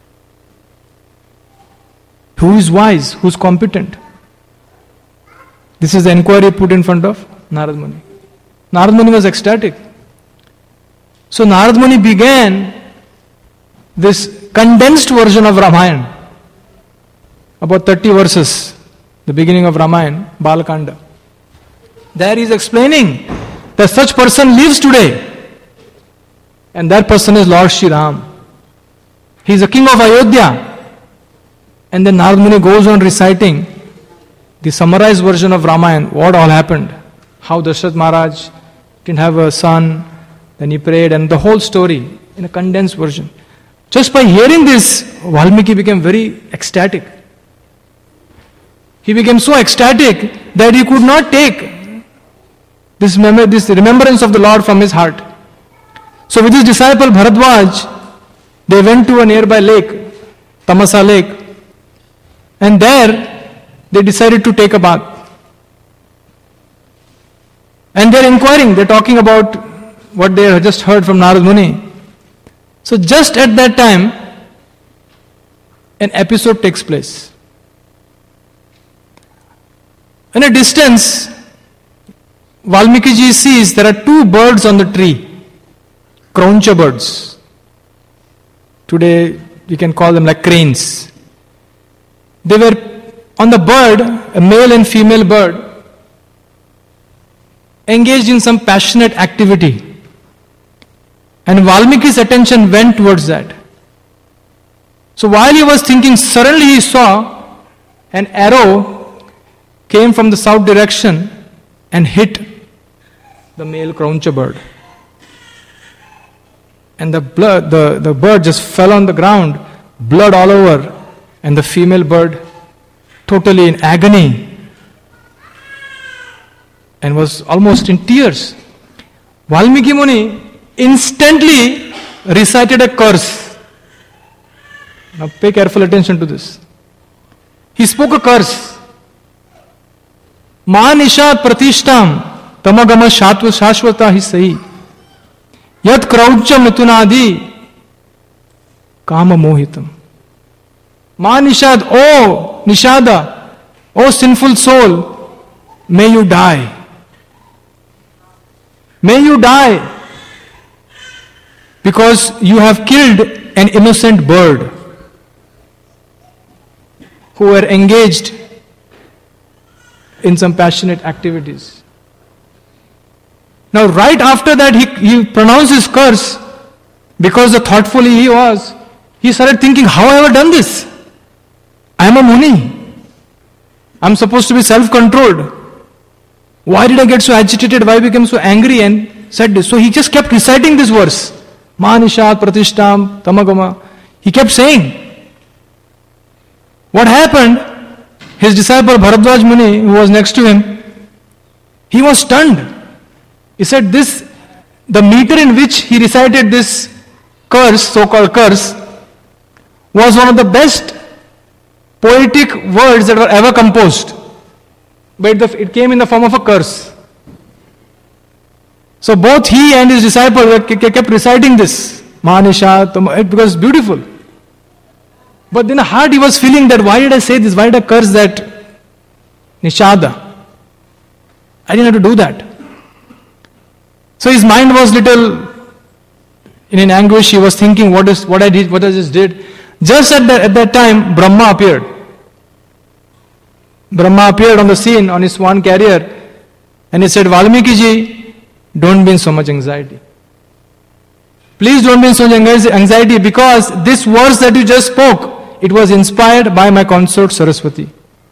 who is wise, who is competent. This is the inquiry put in front of Narad Muni. Narad Muni was ecstatic. So Narad Muni began this condensed version of Ramayana, about thirty verses, the beginning of Ramayana, Balakanda. There he is explaining that such person lives today, and that person is Lord Shri Ram. He is the king of Ayodhya. And then Narad Muni goes on reciting the summarized version of Ramayana, what all happened, how Dashrath Maharaj didn't have a son, then he prayed, and the whole story in a condensed version. Just by hearing this, Valmiki became very ecstatic. He became so ecstatic that he could not take this, mem- this remembrance of the Lord from his heart. So with his disciple Bharadwaj, they went to a nearby lake, Tamasa lake, and there they decided to take a bath. And they're inquiring, they're talking about what they had just heard from Narad Muni. So just at that time, an episode takes place. In a distance, Valmiki ji sees there are two birds on the tree, Krauncha birds. Today we can call them like cranes. They were on the bird, a male and female bird, engaged in some passionate activity. And Valmiki's attention went towards that. So while he was thinking, suddenly he saw an arrow came from the south direction and hit the male Krauncha bird. And the blood, the, the bird just fell on the ground, blood all over, and the female bird totally in agony and was almost in tears. Valmiki Muni instantly recited a curse. Now pay careful attention to this. He spoke a curse. Ma nishat pratishtam tamagama shashvata hi sahi yat kraucham mitunadi kama mohitam. Ma nishad, oh nishada, oh sinful soul, may you die. May you die. Because you have killed an innocent bird who were engaged in some passionate activities. Now right after that he, he pronounced his curse, because the thoughtful he was, he started thinking, how have I done this? I am a Muni. I am supposed to be self-controlled. Why did I get so agitated? Why I became so angry and said this? So he just kept reciting this verse. Ma nishat pratishtam tamagama. He kept saying. What happened? His disciple Bharadwaj Muni, who was next to him, he was stunned. He said this, the meter in which he recited this curse, so-called curse, was one of the best poetic words that were ever composed. But it came in the form of a curse. So both he and his disciple kept reciting this, Manisha, because it's beautiful. But in the heart he was feeling that, why did I say this? Why did I curse that Nishada? I didn't have to do that. So his mind was little in an anguish. He was thinking, what is what I did, what I just did. Just at that, at that time, Brahma appeared. Brahma appeared on the scene on his swan carrier, and he said, Valmiki ji, don't be in so much anxiety. Please don't be in so much anxiety, because this verse that you just spoke, it was inspired by my consort Saraswati.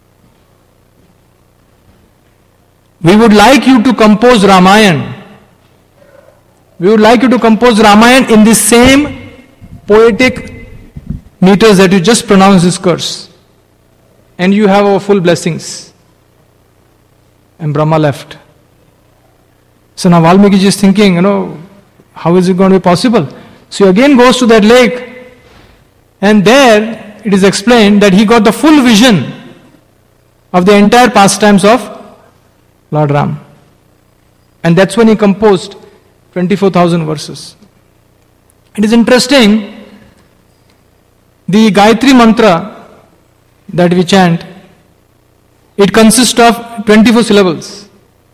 We would like you to compose Ramayana. We would like you to compose Ramayana in the same poetic meters that you just pronounced this curse. And you have our full blessings. And Brahma left. So now Valmiki ji is thinking, you know, how is it going to be possible? So he again goes to that lake, and there it is explained that he got the full vision of the entire pastimes of Lord Ram. And that's when he composed twenty-four thousand verses. It is interesting, the Gayatri Mantra that we chant, it consists of twenty-four syllables.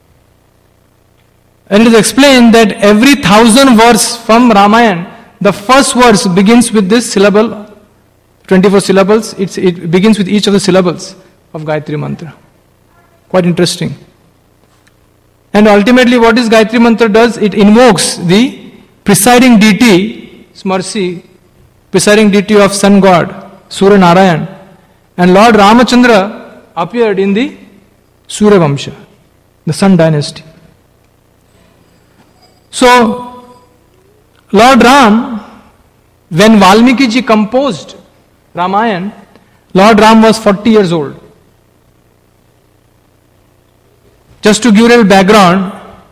And it is explained that every thousand verse from Ramayana, the first verse begins with this syllable, twenty-four syllables, it's, it begins with each of the syllables of Gayatri Mantra. Quite interesting. And ultimately what this Gayatri Mantra does, it invokes the presiding deity, mercy, presiding deity of sun god, Surya Narayan. And Lord Ramachandra appeared in the Surya Vamsha, the sun dynasty. So, Lord Ram, when Valmiki ji composed Ramayana, Lord Ram was forty years old. Just to give a little background,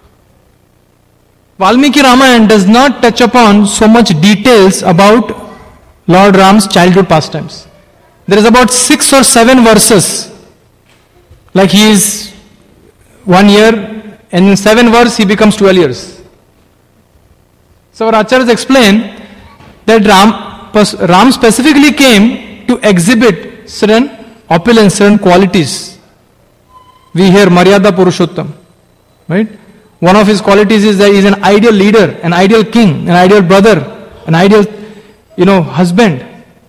Valmiki Ramayana does not touch upon so much details about Lord Ram's childhood pastimes. There is about six or seven verses, like he is one year, and in seven verses he becomes twelve years. So our acharyas explain that Ram, Ram specifically came to exhibit certain opulence, certain qualities. We hear Maryada Purushottam, right? One of his qualities is that he is an ideal leader, an ideal king, an ideal brother, an ideal, you know, husband.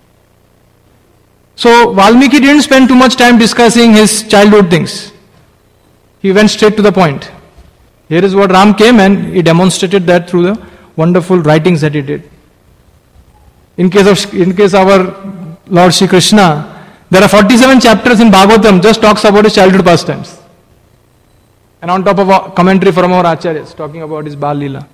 So Valmiki didn't spend too much time discussing his childhood things. He went straight to the point. Here is what Ram came, and he demonstrated that through the wonderful writings that he did. In case of in case of our Lord Shri Krishna, there are forty-seven chapters in Bhagavatam just talks about his childhood pastimes. And on top of a commentary from our acharyas talking about his Bal Leela.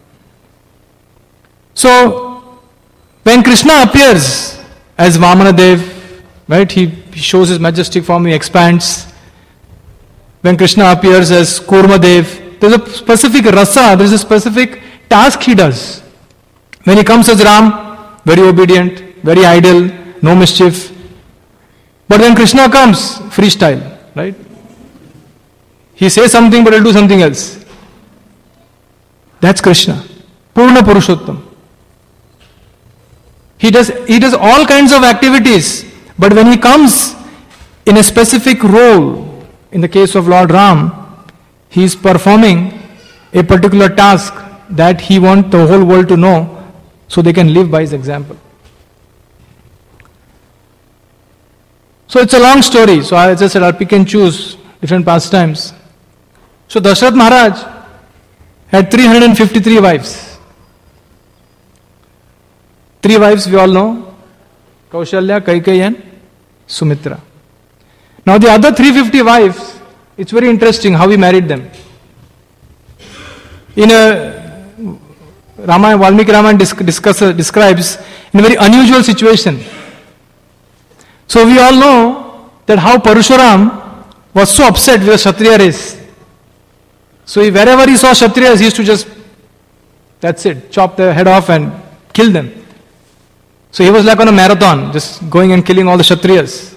So, when Krishna appears as Vamana Dev, right, he, he shows his majestic form, he expands. When Krishna appears as Kurma Dev, there is a specific rasa, there is a specific task he does. When he comes as Ram, very obedient, very idle, no mischief. But when Krishna comes, freestyle, right? He says something but he'll do something else. That's Krishna. Purna Purushottam. He does, he does all kinds of activities, but when he comes in a specific role, in the case of Lord Ram, he is performing a particular task that he wants the whole world to know so they can live by his example. So it's a long story. So as I said, I'll pick and choose different pastimes. So Dasharath Maharaj had three hundred fifty-three wives. Three wives we all know, Kaushalya, Kaikeyi and Sumitra. Now the other three hundred fifty wives, it's very interesting how he married them. In a Ramayana, Valmiki Ramayana discuss, describes in a very unusual situation. So we all know that how Parashuram was so upset with the Kshatriya race. So he, wherever he saw Kshatriyas, he used to just, that's it, chop their head off and kill them. So he was like on a marathon, just going and killing all the Kshatriyas.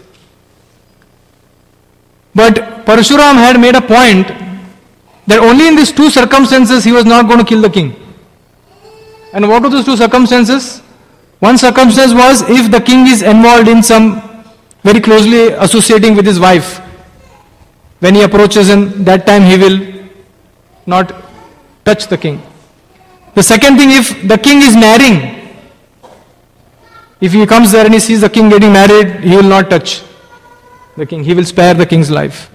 But Parashuram had made a point that only in these two circumstances he was not going to kill the king. And what were those two circumstances? One circumstance was if the king is involved in some very closely associating with his wife. When he approaches him, that time he will not touch the king. The second thing, if the king is marrying, if he comes there and he sees the king getting married, he will not touch the king. He will spare the king's life.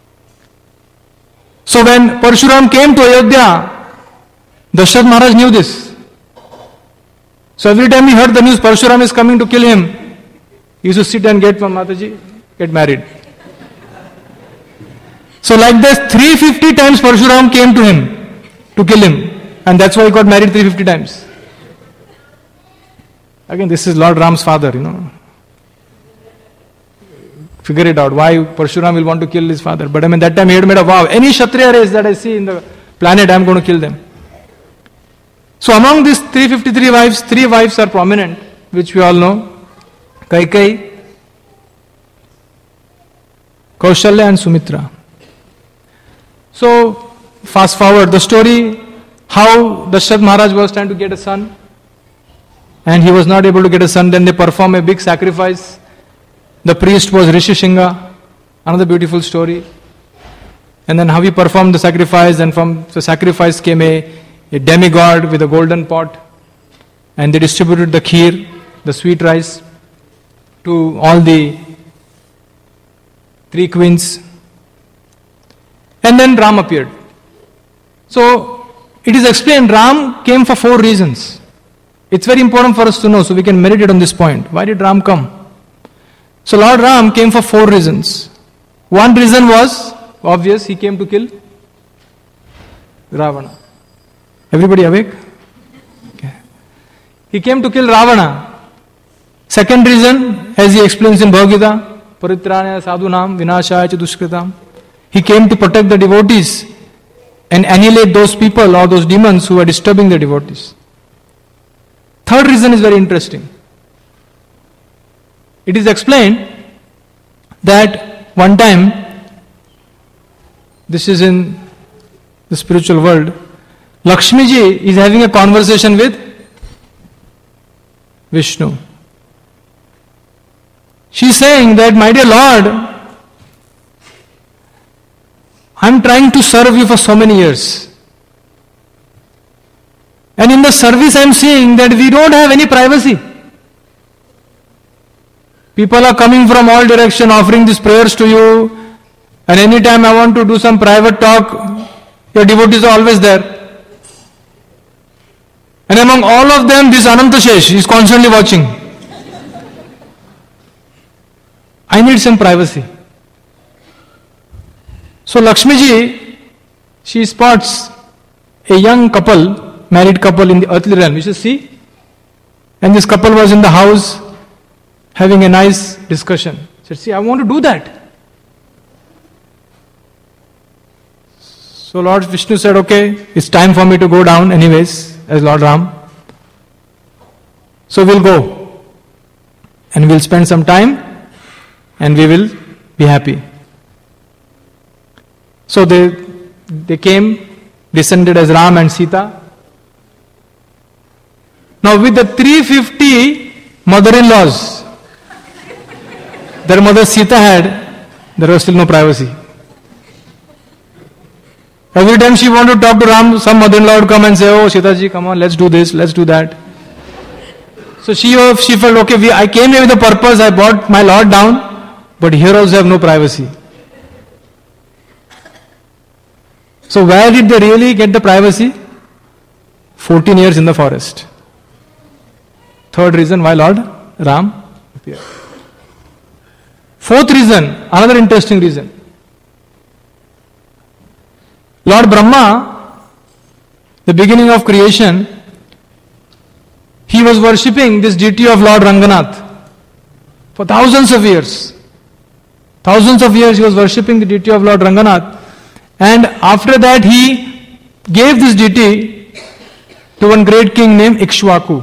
So when Parshuram came to Ayodhya, Dasharath Maharaj knew this. So every time he heard the news Parshuram is coming to kill him, he used to sit and get from Mataji, get married. So like this, three hundred fifty times Parshuram came to him to kill him. And that's why he got married three hundred fifty times. Again, this is Lord Ram's father, you know. Figure it out, why Parshuram will want to kill his father. But I mean, that time he had made a vow. Any Kshatriya race that I see in the planet, I am going to kill them. So among these three hundred fifty-three wives, three wives are prominent, which we all know. Kaikeyi, Kaushalya and Sumitra. So, fast forward, the story how Dashrath Maharaj was trying to get a son and he was not able to get a son. Then they perform a big sacrifice. The priest was Rishi Shinga. Another beautiful story. And then how he performed the sacrifice, and from the sacrifice came a, a demigod with a golden pot, and they distributed the kheer, the sweet rice, to all the three queens. And then Ram appeared. So it is explained Ram came for four reasons. It's very important for us to know so we can meditate on this point. Why did Ram come? So Lord Ram came for four reasons. One reason was obvious, he came to kill Ravana. Everybody awake? Okay. He came to kill Ravana. Second reason, as he explains in Bhagavad Gita, Paritraya sadhunam vinashaya cha dushkritam. He came to protect the devotees and annihilate those people or those demons who are disturbing the devotees. Third reason is very interesting. It is explained that one time, this is in the spiritual world, Lakshmi ji is having a conversation with Vishnu. She is saying that, my dear Lord, I am trying to serve you for so many years. And in the service I am seeing that we don't have any privacy. People are coming from all directions offering these prayers to you. And anytime I want to do some private talk, your devotees are always there. And among all of them, this Anantashesh is constantly watching. I need some privacy. So Lakshmi ji, she spots a young couple, married couple in the earthly realm. You should see. And this couple was in the house having a nice discussion. She said, see, I want to do that. So Lord Vishnu said, okay, it's time for me to go down anyways, as Lord Ram. So we'll go. And we'll spend some time and we will be happy. So they, they came, descended as Ram and Sita. Now with the three hundred fifty mother-in-laws their mother Sita had, there was still no privacy. Every time she wanted to talk to Ram, some mother-in-law would come and say, oh Sita ji, come on, let's do this, let's do that. So she, she felt, okay, we, I came here with a purpose, I brought my Lord down, but here also have no privacy. So where did they really get the privacy? fourteen years in the forest. Third reason why Lord Ram appeared. Fourth reason, another interesting reason. Lord Brahma, the beginning of creation, he was worshipping this deity of Lord Ranganath for thousands of years. Thousands of years he was worshipping the deity of Lord Ranganath. And after that he gave this deity to one great king named Ikshvaku,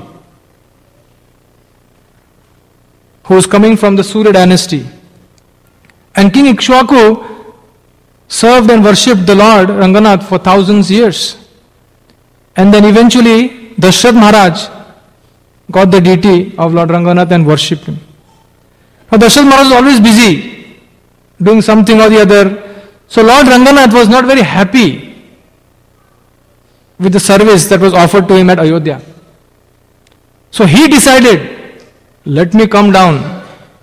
who was coming from the Surya dynasty. And King Ikshvaku served and worshipped the Lord Ranganath for thousands of years. And then eventually Dashrath Maharaj got the deity of Lord Ranganath and worshipped him. Now Dashrath Maharaj was always busy doing something or the other. So Lord Ranganath was not very happy with the service that was offered to him at Ayodhya. So he decided, let me come down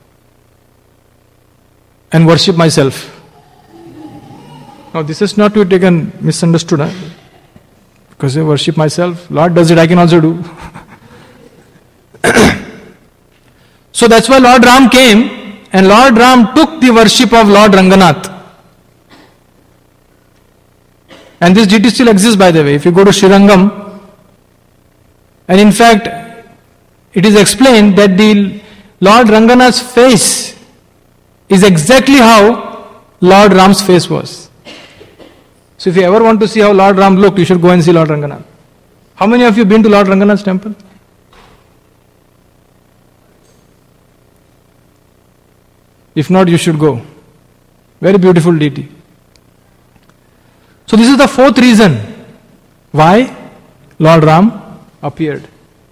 and worship myself. Now this is not to be taken misunderstood, huh? Because I worship myself. Lord does it, I can also do. So that's why Lord Ram came, and Lord Ram took the worship of Lord Ranganath. And this deity still exists, by the way. If you go to Srirangam, and in fact, it is explained that the Lord Ranganath's face is exactly how Lord Ram's face was. So if you ever want to see how Lord Ram looked, you should go and see Lord Ranganath. How many of you have been to Lord Ranganath's temple? If not, you should go. Very beautiful deity. So this is the fourth reason. Why? Lord Ram appeared.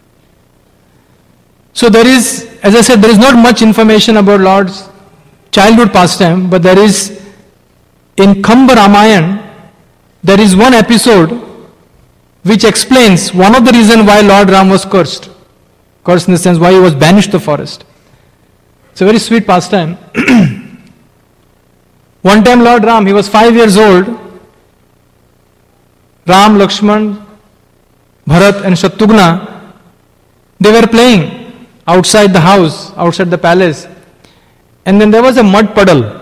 So there is, as I said, there is not much information about Lord's childhood pastime, but there is, in Khamba Ramayana, there is one episode which explains one of the reasons why Lord Ram was cursed. Cursed in the sense why he was banished to the forest. It's a very sweet pastime. One time Lord Ram, he was five years old. Ram, Lakshman, Bharat and Shatrughna, they were playing outside the house, outside the palace. And then there was a mud puddle.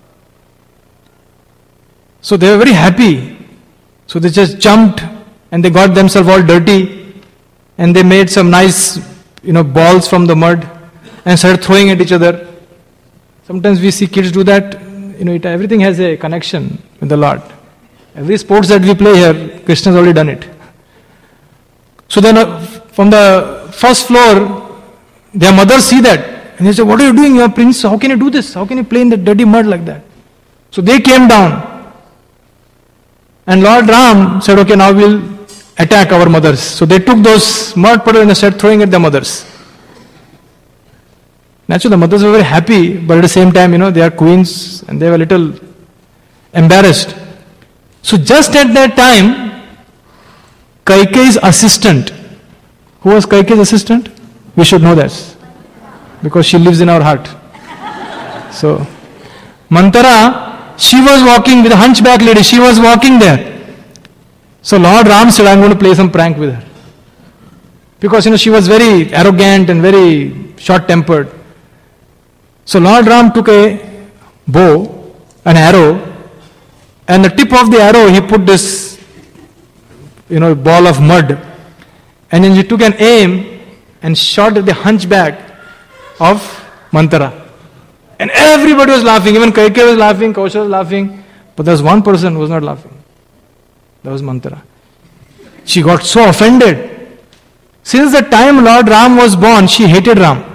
So they were very happy. So they just jumped and they got themselves all dirty. And they made some nice, you know, balls from the mud and started throwing at each other. Sometimes we see kids do that. You know, it, everything has a connection with the Lord. Every sports that we play here, Krishna has already done it. So then uh, from the first floor, their mothers see that. And they say, what are you doing? You are prince. How can you do this? How can you play in the dirty mud like that? So they came down. And Lord Ram said, okay, now we'll attack our mothers. So they took those mud puddles and they started throwing at their mothers. Naturally, the mothers were very happy, but at the same time, you know, they are queens and they were a little embarrassed. So just at that time, Kaikeyi's assistant, who was Kaikeyi's assistant? We should know that, because she lives in our heart. So, Manthara, she was walking with a hunchback lady, she was walking there. So Lord Ram said, I'm going to play some prank with her. Because, you know, she was very arrogant and very short-tempered. So Lord Ram took a bow, an arrow, and the tip of the arrow he put this, you know, ball of mud, and then he took an aim and shot at the hunchback of Manthara. And everybody was laughing, even Kaikeyi was laughing, Kaushala was laughing, but there was one person who was not laughing. That was Manthara. She got so offended. Since the time Lord Ram was born, she hated Ram.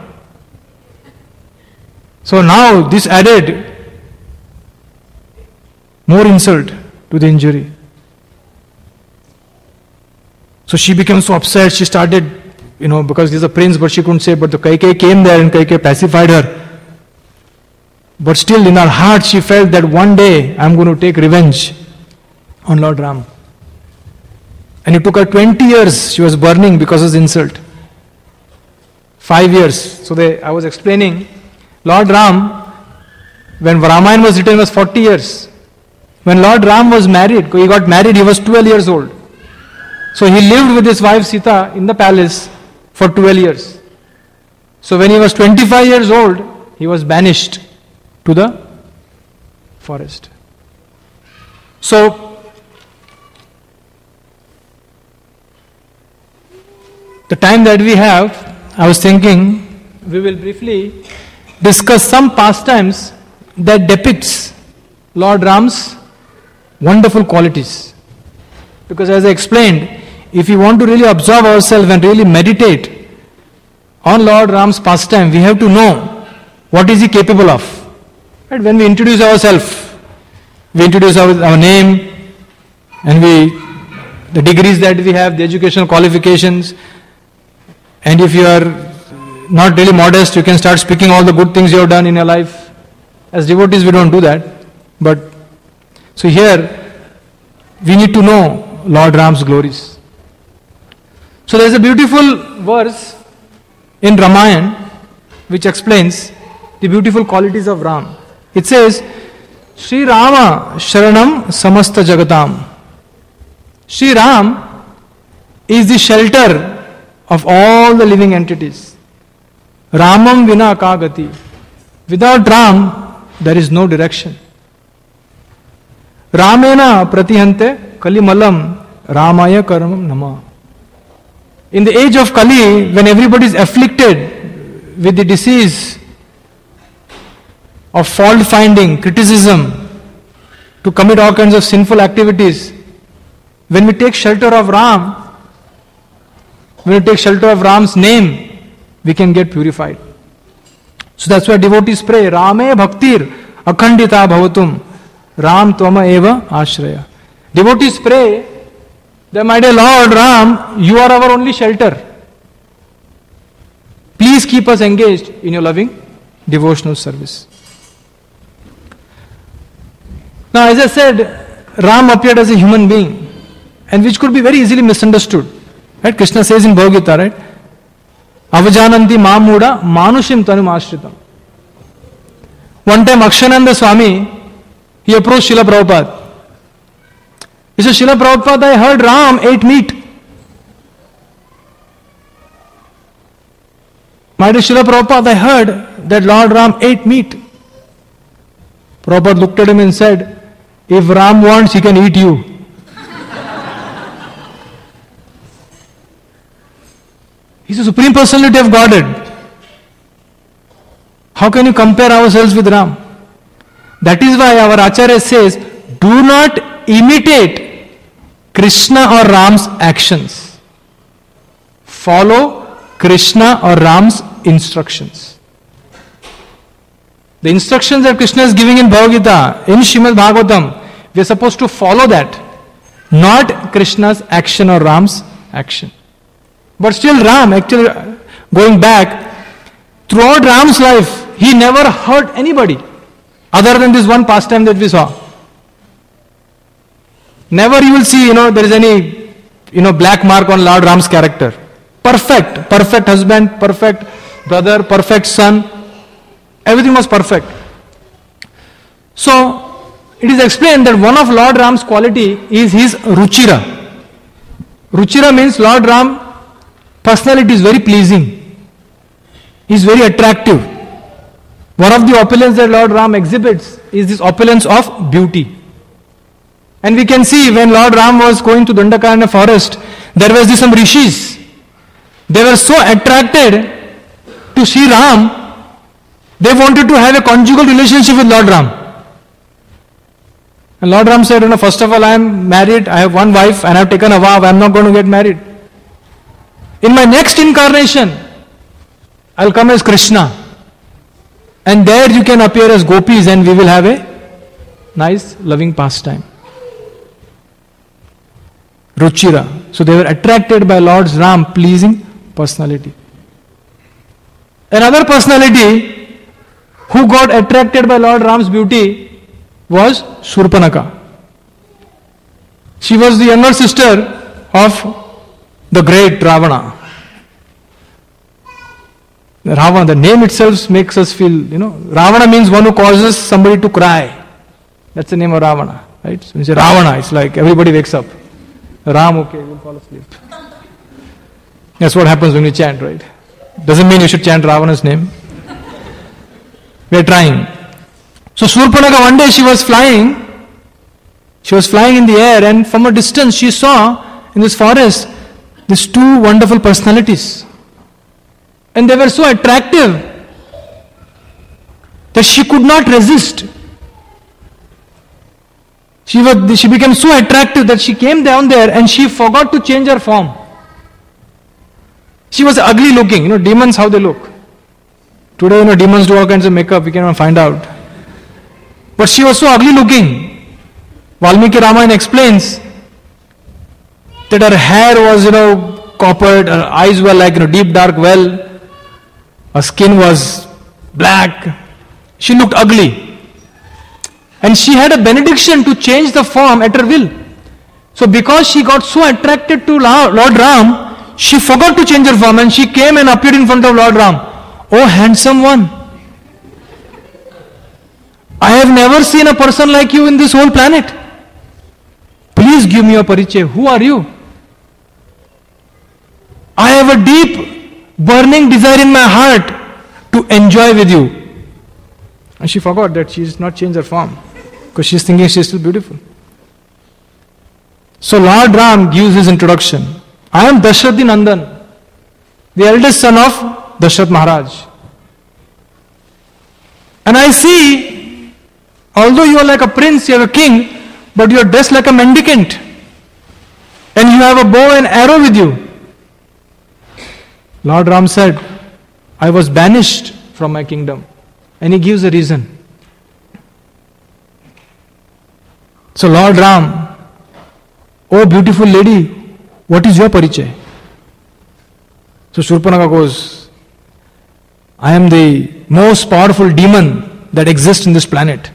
So now this added more insult to the injury. So she became so upset, she started, you know, because he's a prince, but she couldn't say, but the Kaikeyi came there and Kaikeyi pacified her. But still in her heart she felt that one day I'm going to take revenge on Lord Ram. And it took her twenty years, she was burning because of the insult. Five years. So they, I was explaining, Lord Ram, when Ramayana was written, was forty years. When Lord Ram was married, he got married, he was twelve years old. So he lived with his wife Sita in the palace for twelve years. So when he was twenty-five years old, he was banished to the forest. So the time that we have, I was thinking we will briefly discuss some pastimes that depicts Lord Ram's wonderful qualities. Because as I explained, if we want to really observe ourselves and really meditate on Lord Ram's pastime, we have to know what is he capable of. Right? When we introduce ourselves, we introduce our, our name and we, the degrees that we have, the educational qualifications, and if you are not really modest, you can start speaking all the good things you have done in your life. As devotees, we don't do that. But, so here, we need to know Lord Ram's glories. So there is a beautiful verse in Ramayana which explains the beautiful qualities of Ram. It says, Sri Rama Sharanam Samasta Jagatam. Sri Ram is the shelter of all the living entities. Ramam vina ka gati. Without Ram, there is no direction. Ramena pratihante kalimalam ramaya karamam nama. In the age of Kali, when everybody is afflicted with the disease of fault finding, criticism, to commit all kinds of sinful activities, when we take shelter of Ram, when we take shelter of Ram's name, we can get purified. So that's why devotees pray, Rame bhaktir akhandita bhavatum, Ram tvama eva ashraya. Devotees pray that, my dear Lord Ram, you are our only shelter. Please keep us engaged in your loving devotional service. Now, as I said, Ram appeared as a human being, and which could be very easily misunderstood. Right? Krishna says in Bhagavad Gita, right? Avajananti mamuda manushim tanum ashritam. One time Akshananda Swami, he approached Srila Prabhupada. He said, Srila Prabhupada, I heard Ram ate meat. My dear Srila Prabhupada, I heard that Lord Ram ate meat. Prabhupada looked at him and said, if Ram wants, he can eat you. He's the Supreme Personality of Godhead. How can you compare ourselves with Ram? That is why our Acharya says, do not imitate Krishna or Ram's actions. Follow Krishna or Ram's instructions. The instructions that Krishna is giving in Bhagavad Gita, in Srimad Bhagavatam, we are supposed to follow that, not Krishna's action or Ram's action. But still Ram, actually going back, throughout Ram's life, he never hurt anybody other than this one pastime that we saw. Never you will see, you know, there is any, you know, black mark on Lord Ram's character. Perfect, perfect husband, perfect brother, perfect son. Everything was perfect. So, it is explained that one of Lord Ram's quality is his Ruchira. Ruchira means Lord Ram personality is very pleasing. He is very attractive. One of the opulence that Lord Ram exhibits is this opulence of beauty. And we can see when Lord Ram was going to Dandakaranya forest, there was some rishis. They were so attracted to see Ram, they wanted to have a conjugal relationship with Lord Ram. And Lord Ram said, you know, first of all, I am married, I have one wife, and I have taken a vow, I am not going to get married. In my next incarnation, I will come as Krishna. And there you can appear as gopis and we will have a nice, loving pastime. Ruchira. So they were attracted by Lord Ram, pleasing personality. Another personality who got attracted by Lord Ram's beauty was Surpanaka. She was the younger sister of the great Ravana. Ravana, the name itself makes us feel, you know, Ravana means one who causes somebody to cry. That's the name of Ravana, right? So when you say Ravana, it's like everybody wakes up. Ram, okay, we'll fall asleep. That's what happens when you chant, right? Doesn't mean you should chant Ravana's name. We are trying. So Surpanaka, one day she was flying. She was flying in the air, and from a distance she saw in this forest these two wonderful personalities. And they were so attractive that she could not resist. She was, she became so attractive that she came down there and she forgot to change her form. She was ugly looking. You know, demons, how they look. Today, you know, demons do all kinds of makeup, we cannot find out. But she was so ugly looking. Valmiki Ramayana explains that her hair was, you know, coppered, her eyes were like, you know, deep dark well, her skin was black, she looked ugly. And she had a benediction to change the form at her will. So because she got so attracted to Lord Ram, she forgot to change her form and she came and appeared in front of Lord Ram. Oh, handsome one, I have never seen a person like you in this whole planet. Please give me your parichaya. Who are you? I have a deep, burning desire in my heart to enjoy with you. And she forgot that she has not changed her form because she is thinking she is still beautiful. So Lord Ram gives his introduction. I am Dashrathi Nandan, the eldest son of Dashrath Maharaj. And I see, although you are like a prince, you are a king, but you are dressed like a mendicant. And you have a bow and arrow with you. Lord Ram said, I was banished from my kingdom. And he gives a reason. So Lord Ram, oh beautiful lady, what is your parichay? So Shurpanakha goes, I am the most powerful demon that exists in this planet.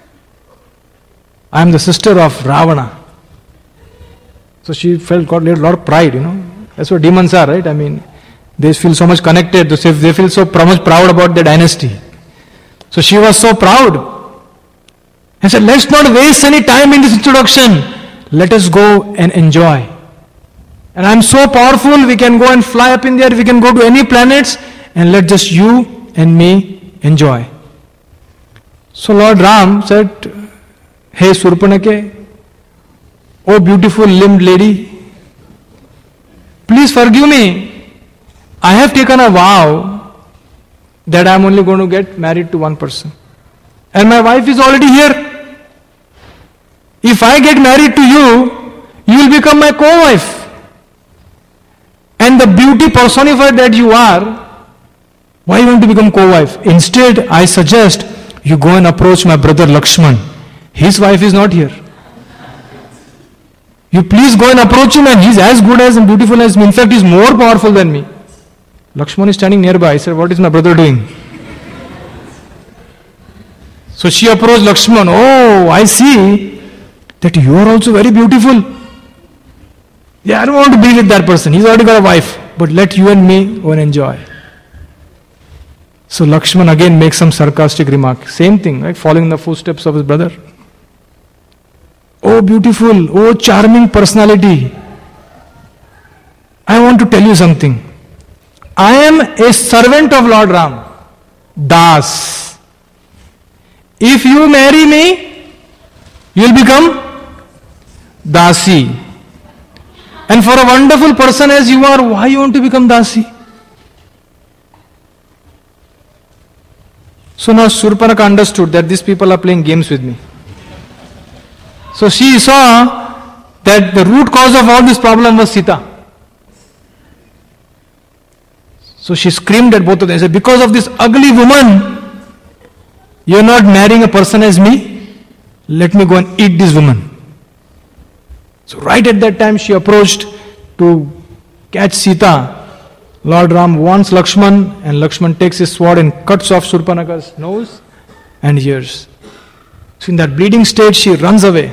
I am the sister of Ravana. So she felt, got a lot of pride, you know. That's what demons are, right? I mean, they feel so much connected, they feel so much proud about their dynasty. So she was so proud. And said, let's not waste any time in this introduction. Let us go and enjoy. And I'm so powerful, we can go and fly up in there, we can go to any planets, and let just you and me enjoy. So Lord Ram said, hey Surpanake, oh beautiful limbed lady, please forgive me. I have taken a vow that I'm only going to get married to one person. And my wife is already here. If I get married to you, you will become my co-wife. And the beauty personified that you are, why you want to become co-wife? Instead, I suggest you go and approach my brother Lakshman. His wife is not here. You please go and approach him, and he's as good as and beautiful as me. In fact, he's more powerful than me. Lakshman is standing nearby. I said, what is my brother doing? So she approached Lakshman. Oh, I see that you are also very beautiful. Yeah, I don't want to be with that person. He's already got a wife. But let you and me go and enjoy. So Lakshman again makes some sarcastic remark. Same thing, right? Following in the footsteps of his brother. Oh, beautiful. Oh, charming personality. I want to tell you something. I am a servant of Lord Ram. Das. If you marry me, you will become Dasi. And for a wonderful person as you are, why you want to become Dasi? So now Surpanakha understood that these people are playing games with me. So she saw that the root cause of all this problem was Sita. So she screamed at both of them and said, because of this ugly woman, you are not marrying a person as me. Let me go and eat this woman. So right at that time she approached to catch Sita. Lord Ram warns Lakshman, and Lakshman takes his sword and cuts off Surpanakha's nose and ears. So in that bleeding state she runs away.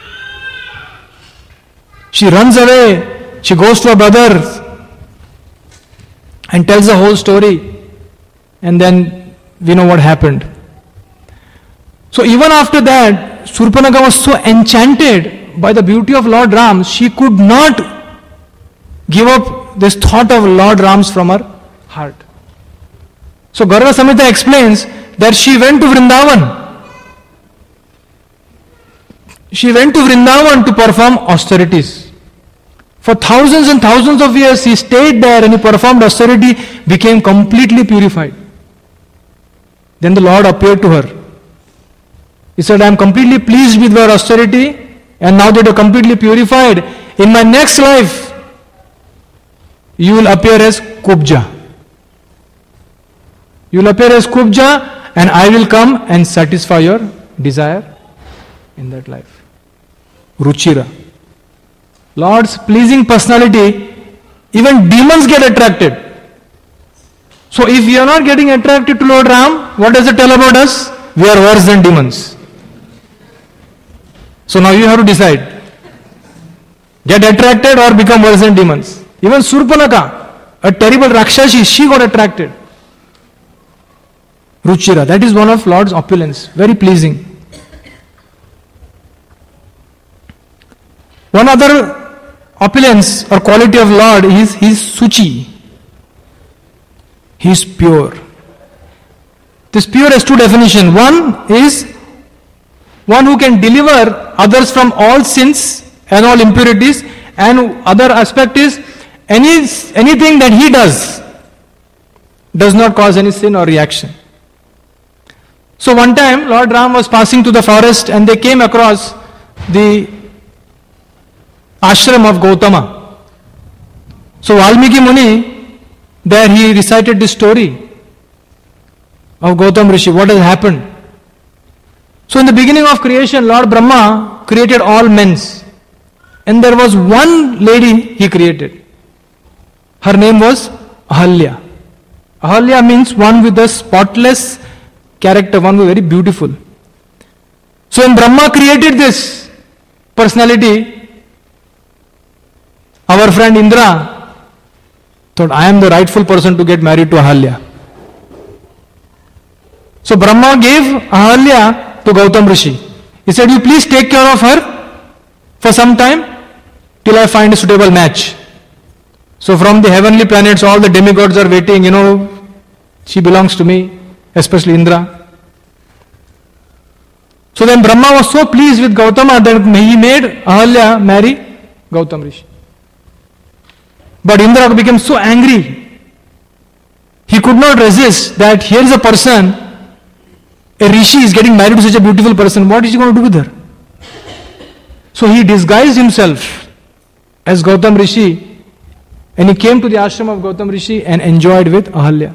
She runs away. She goes to her brother and tells the whole story. And then we know what happened. So even after that, Surpanakha was so enchanted by the beauty of Lord Ram, she could not give up this thought of Lord Ram's from her heart. So Garga Samhita explains that she went to Vrindavan. She went to Vrindavan to perform austerities. For thousands and thousands of years he stayed there and he performed austerity, became completely purified. Then the Lord appeared to her. He said, I am completely pleased with your austerity, and now that you are completely purified, in my next life, you will appear as Kubja. You will appear as Kubja, and I will come and satisfy your desire in that life. Ruchira. Lord's pleasing personality, even demons get attracted. So if we are not getting attracted to Lord Ram, what does it tell about us? We are worse than demons. So now you have to decide. Get attracted or become worse than demons. Even Surpanakha, a terrible Rakshashi, she got attracted. Ruchira, that is one of Lord's opulence. Very pleasing. One other opulence or quality of Lord is His Suchi. He is pure. This pure has two definitions. One is one who can deliver others from all sins and all impurities, and other aspect is any anything that he does does not cause any sin or reaction. So one time Lord Ram was passing through the forest and they came across the ashram of Gautama. So Valmiki Muni, there he recited this story of Gautam Rishi, what has happened. So in the beginning of creation, Lord Brahma created all men. And there was one lady he created. Her name was Ahalya. Ahalya means one with a spotless character, one who is very beautiful. So when Brahma created this personality, our friend Indra thought, I am the rightful person to get married to Ahalya. So Brahma gave Ahalya to Gautam Rishi. He said, you please take care of her for some time till I find a suitable match. So from the heavenly planets, all the demigods are waiting, you know, she belongs to me, especially Indra. So then Brahma was so pleased with Gautama that he made Ahalya marry Gautam Rishi. But Indra became so angry. He could not resist that here is a person, a rishi is getting married to such a beautiful person. What is he going to do with her? So he disguised himself as Gautam Rishi and he came to the ashram of Gautam Rishi and enjoyed with Ahalya.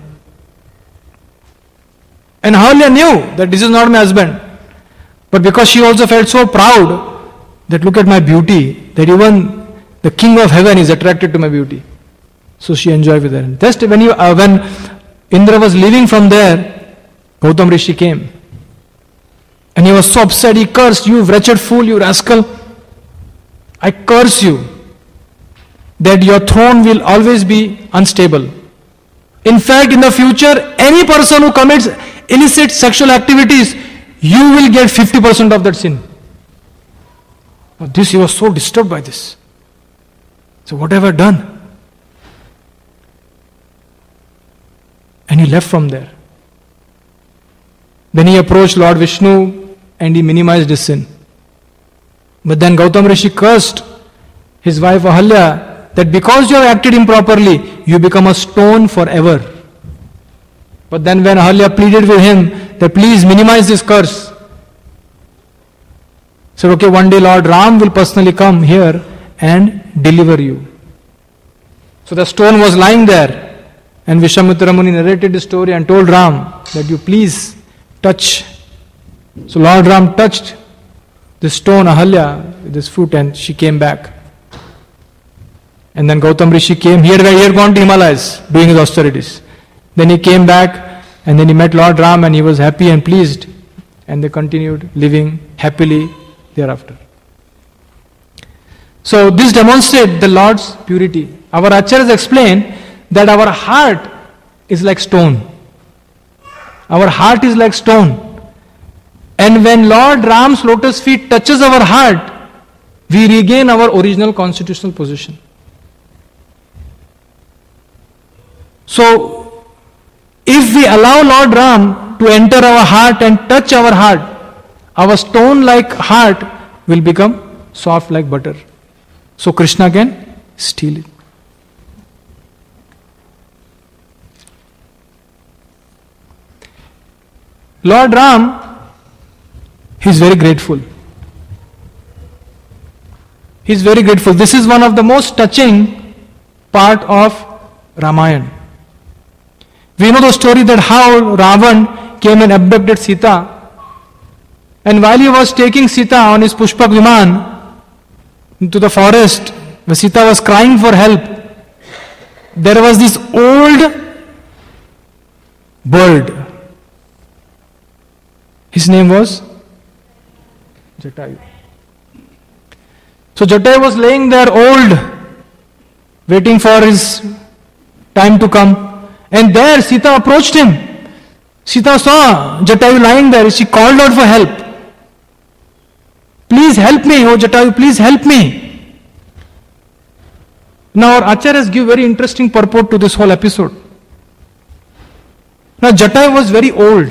And Ahalya knew that this is not my husband. But because she also felt so proud that look at my beauty, that even the king of heaven is attracted to my beauty. So she enjoyed with her. Just when, you, uh, when Indra was leaving from there, Gautam Rishi came. And he was so upset, he cursed, you wretched fool, you rascal. I curse you that your throne will always be unstable. In fact, in the future, any person who commits illicit sexual activities, you will get fifty percent of that sin. Now this, he was so disturbed by this. So what have I done? And he left from there. Then he approached Lord Vishnu and he minimized his sin. But then Gautam Rishi cursed his wife Ahalya that because you have acted improperly, you become a stone forever. But then when Ahalya pleaded with him that please minimize this curse, he said, okay, one day Lord Ram will personally come here and deliver you. So the stone was lying there and Vishwamitra Muni narrated the story and told Ram that you please touch. So Lord Ram touched the stone Ahalya with his foot and she came back. And then Gautam Rishi came, he had, he had gone to Himalayas doing his austerities. Then he came back and then he met Lord Ram and he was happy and pleased. And they continued living happily thereafter. So this demonstrates the Lord's purity. Our acharyas explain that our heart is like stone. Our heart is like stone. And when Lord Ram's lotus feet touches our heart, we regain our original constitutional position. So, if we allow Lord Ram to enter our heart and touch our heart, our stone-like heart will become soft like butter. So Krishna can steal it. Lord Ram, he is very grateful. He is very grateful. This is one of the most touching part of Ramayana. We know the story that how Ravan came and abducted Sita. And while he was taking Sita on his Pushpak Viman into the forest, where Sita was crying for help, there was this old bird. His name was Jatayu. So Jatayu was laying there old, waiting for his time to come. And there Sita approached him. Sita saw Jatayu lying there. She called out for help. Please help me, oh Jatayu, please help me. Now our acharyas give very interesting purport to this whole episode. Now Jatayu was very old.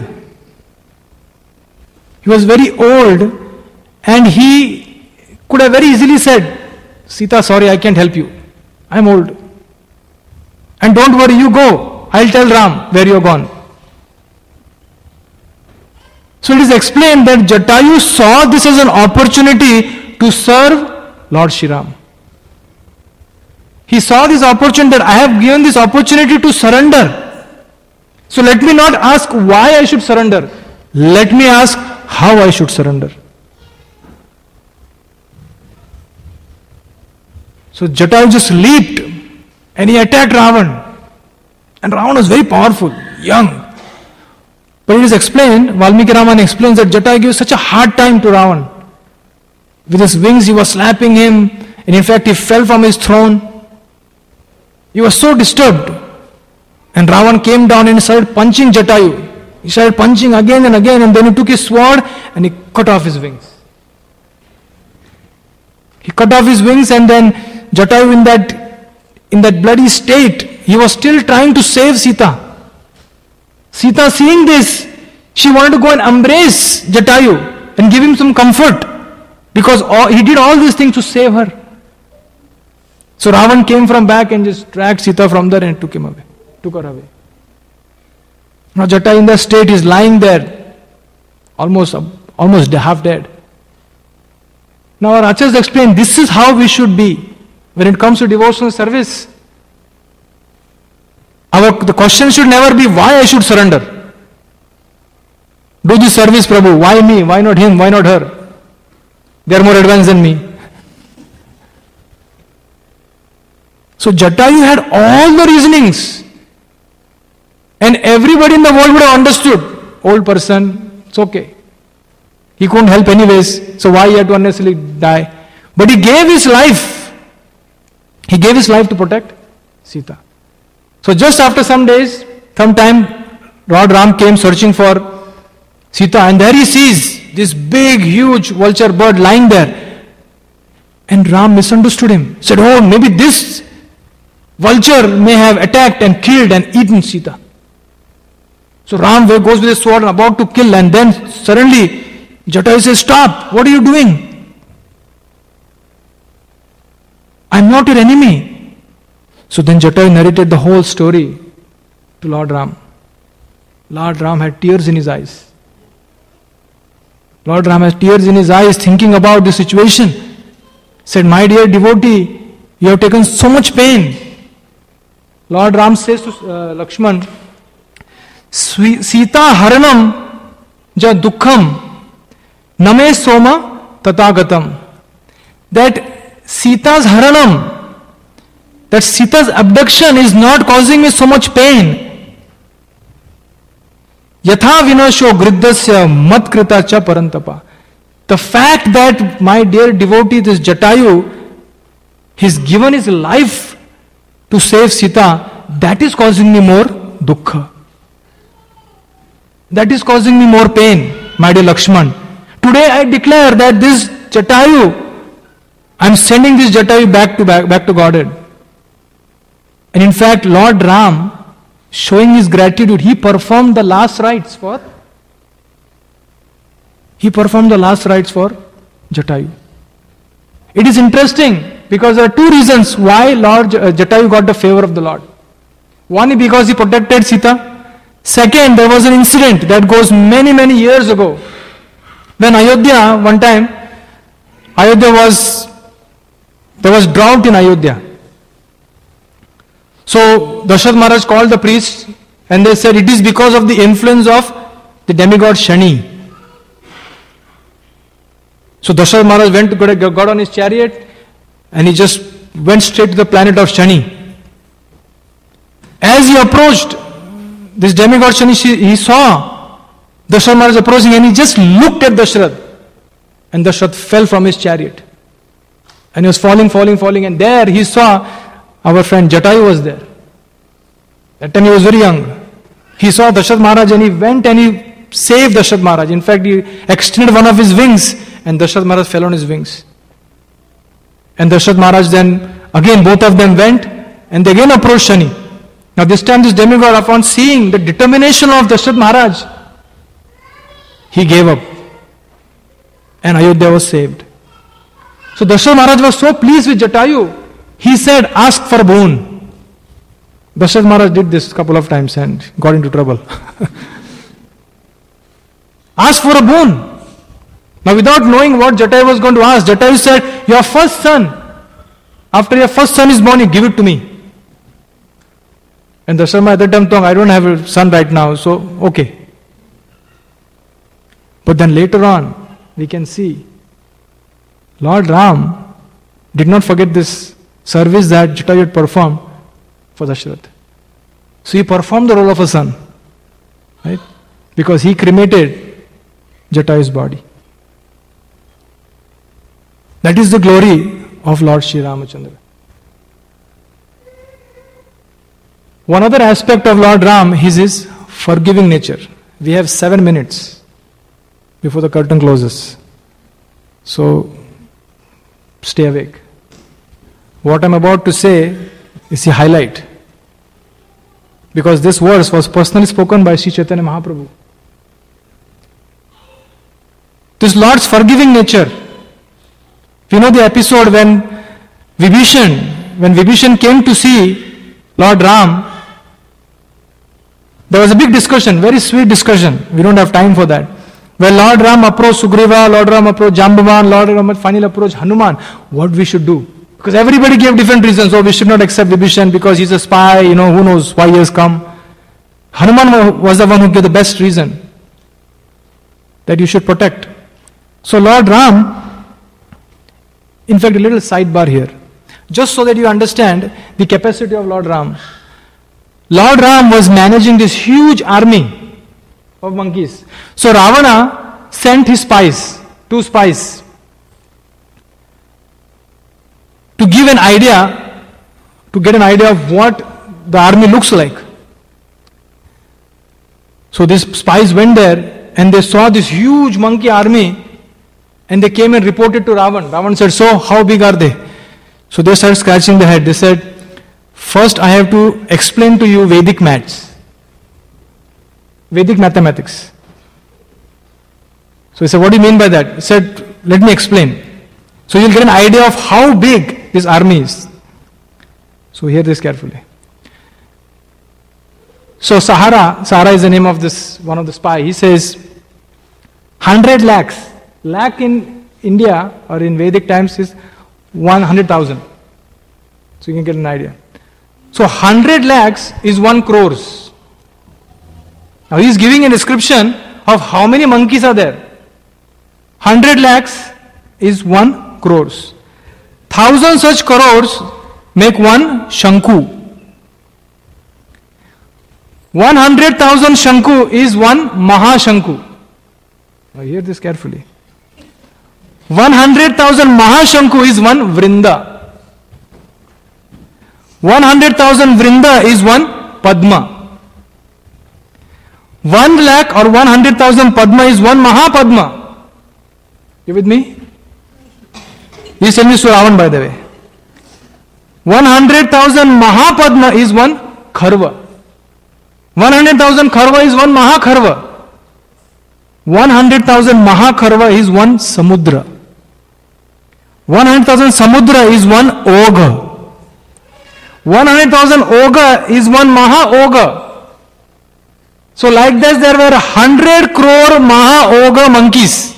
He was very old and he could have very easily said, Sita, sorry, I can't help you. I am old. And don't worry, you go. I'll tell Ram where you're gone. So it is explained that Jatayu saw this as an opportunity to serve Lord Shri Ram. He saw this opportunity that I have given this opportunity to surrender. So let me not ask why I should surrender. Let me ask how I should surrender. So Jatayu just leaped and he attacked Ravan. And Ravan was very powerful, young. But it is explained, Valmiki Raman explains that Jatayu gave such a hard time to Ravan. With his wings he was slapping him, and in fact he fell from his throne. He was so disturbed. And Ravan came down and started punching Jatayu. He started punching again and again, and then he took his sword and he cut off his wings. He cut off his wings, and then Jatayu in that, in that bloody state, he was still trying to save Sita. Sita, seeing this, she wanted to go and embrace Jatayu and give him some comfort, because all, he did all these things to save her. So Ravan came from back and just dragged Sita from there and took him away, took her away. Now Jatayu in that state is lying there, almost almost half dead. Now our Acharyas explain, this is how we should be when it comes to devotional service. Our, the question should never be why I should surrender. Do this service, Prabhu. Why me? Why not him? Why not her? They are more advanced than me. So Jatayu had all the reasonings. And everybody in the world would have understood. Old person, it's okay. He couldn't help anyways, so why he had to unnecessarily die? But he gave his life. He gave his life to protect Sita. So just after some days, some time, Lord Ram came searching for Sita, and there he sees this big, huge vulture bird lying there. And Ram misunderstood him. Said, oh, maybe this vulture may have attacked and killed and eaten Sita. So Ram goes with his sword and about to kill, and then suddenly Jatayu says, stop, what are you doing? I'm not your enemy. So then Jatayu narrated the whole story to Lord Ram. Lord Ram had tears in his eyes. Lord Ram had tears in his eyes thinking about the situation. Said, my dear devotee, you have taken so much pain. Lord Ram says to uh, Lakshman, Sita haranam ja dukkham name soma tatagatam. That Sita's haranam, that Sita's abduction is not causing me so much pain. Yatha vinasho griddasya matkrita cha parantapa. The fact that my dear devotee, this Jatayu, he's given his life to save Sita, that is causing me more dukkha. That is causing me more pain, my dear Lakshman. Today I declare that this Jatayu, I am sending this Jatayu back to back, back to Godhead. And in fact, Lord Ram, showing his gratitude, he performed the last rites for he performed the last rites for Jatayu. It is interesting because there are two reasons why Lord Jatayu got the favor of the Lord. One is because he protected Sita. Second, there was an incident that goes many, many years ago. When Ayodhya, one time, Ayodhya was, there was drought in Ayodhya. So, Dasharatha Maharaj called the priests and they said, it is because of the influence of the demigod Shani. So, Dasharatha Maharaj went to God, got on his chariot and he just went straight to the planet of Shani. As he approached, this demigod Shani, he saw Dasharatha Maharaj approaching and he just looked at Dasharatha. And Dasharatha fell from his chariot. And he was falling, falling, falling. And there he saw our friend Jatayu was there. That time he was very young. He saw Dasharatha Maharaj and he went and he saved Dasharatha Maharaj. In fact, he extended one of his wings and Dasharatha Maharaj fell on his wings. And Dasharatha Maharaj then, again both of them went and they again approached Shani. Now this time this demigod, upon seeing the determination of Dasharatha Maharaj, he gave up. And Ayodhya was saved. So Dasharatha Maharaj was so pleased with Jatayu, he said, ask for a boon. Dasharatha Maharaj did this a couple of times and got into trouble. Ask for a boon. Now without knowing what Jatayu was going to ask, Jatayu said, your first son, after your first son is born, you give it to me. And Dasharatha Maharaj at that time thought, I don't have a son right now, so okay. But then later on, we can see, Lord Ram did not forget this service that Jatayu had performed for Dasharath. So he performed the role of a son, right? Because he cremated Jatayu's body. That is the glory of Lord Sri Ramachandra. One other aspect of Lord Ram is his forgiving nature. We have seven minutes before the curtain closes. So, stay awake. What I'm about to say is the highlight. Because this verse was personally spoken by Sri Chaitanya Mahaprabhu. This Lord's forgiving nature. We know the episode when Vibhishan, when Vibhishan came to see Lord Ram, there was a big discussion, very sweet discussion. We don't have time for that. When Lord Ram approached Sugriva, Lord Ram approached Jambavan, Lord Ram finally approached Hanuman, what we should do? Because everybody gave different reasons. Oh, we should not accept Vibhishan because he's a spy, you know, who knows why he has come. Hanuman was the one who gave the best reason that you should protect. So Lord Ram, in fact, a little sidebar here, just so that you understand the capacity of Lord Ram. Lord Ram was managing this huge army of monkeys. So Ravana sent his spies, two spies, to give an idea, to get an idea of what the army looks like. So these spies went there and they saw this huge monkey army and they came and reported to Ravan. Ravan said, so how big are they? So they started scratching their head. They said, first I have to explain to you Vedic maths, Vedic mathematics. So he said, what do you mean by that? He said, let me explain. So you'll get an idea of how big this army is. So hear this carefully. So Sahara, Sahara is the name of this, one of the spy. He says, one hundred lakhs. Lakh in India or in Vedic times is one hundred thousand. So you can get an idea. So one hundred lakhs is one crores. Now he is giving a description of how many monkeys are there. one hundred lakhs is one crores. Thousand such crores make one Shanku. one hundred thousand Shanku is one Mahashanku. Now hear this carefully. one hundred thousand Mahashanku is one Vrinda. one hundred thousand Vrinda is one Padma. one lakh or one hundred thousand Padma is one Mahapadma. You with me? He's telling this to Ravan, by the way. one hundred thousand Mahapadma is one Kharva. one hundred thousand Kharva is one Mahakharva. one hundred thousand Mahakharva is one Samudra. one hundred thousand Samudra is one Ogha. one hundred thousand Ogha is one Maha-Ogha. So like this there were one hundred crore Maha-Ogha monkeys.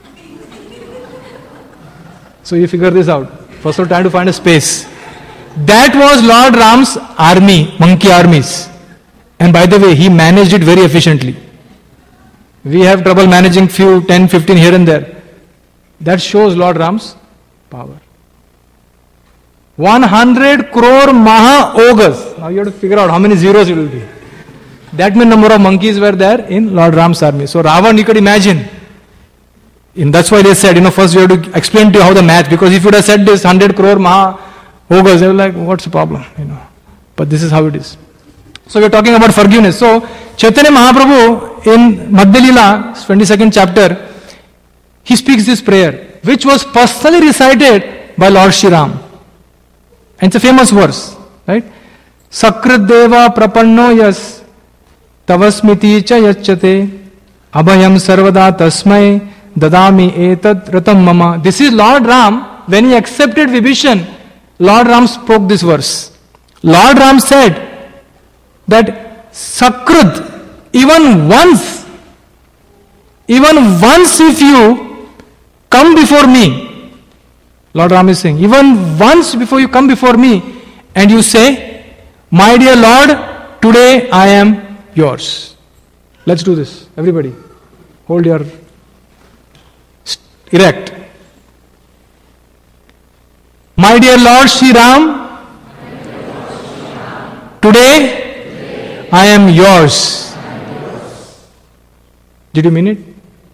So you figure this out. First of all, trying to find a space. That was Lord Ram's army, monkey armies. And by the way, he managed it very efficiently. We have trouble managing few, ten, fifteen here and there. That shows Lord Ram's power. one hundred crore Maha-Oghas. Now you have to figure out how many zeros it will be. That many number of monkeys were there in Lord Ram's army. So Ravan, you could imagine. And that's why they said, you know, first we have to explain to you how the math, because if you would have said this one hundred crore Maha-Oghas, they were like, what's the problem? You know. But this is how it is. So we are talking about forgiveness. So Chaitanya Mahaprabhu in Madhya Leela, twenty-second chapter, he speaks this prayer, which was personally recited by Lord Shri Ram. And it's a famous verse, right? Sakrit deva prapanno yas tavasmiti cha yacchate abhayam sarvada tasmai dadami etad ratam mama. This is Lord Ram. When he accepted Vibhishan, Lord Ram spoke this verse. Lord Ram said that Sakrit, even once, even once if you come before me, Lord Ram is saying, even once before you come before me and you say, my dear Lord, today I am yours. Let's do this. Everybody, hold your erect. My dear Lord Shri Ram, today I am yours. Did you mean it?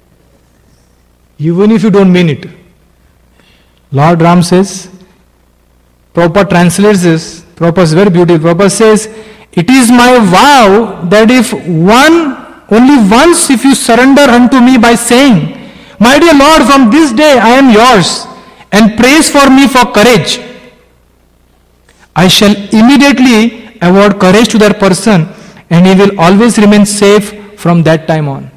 Even if you don't mean it. Lord Ram says, Prabhupada translates this, Prabhupada is very beautiful. Prabhupada says, it is my vow that if one, only once if you surrender unto me by saying, my dear Lord, from this day I am yours, and prays for me for courage, I shall immediately award courage to that person, and he will always remain safe from that time on.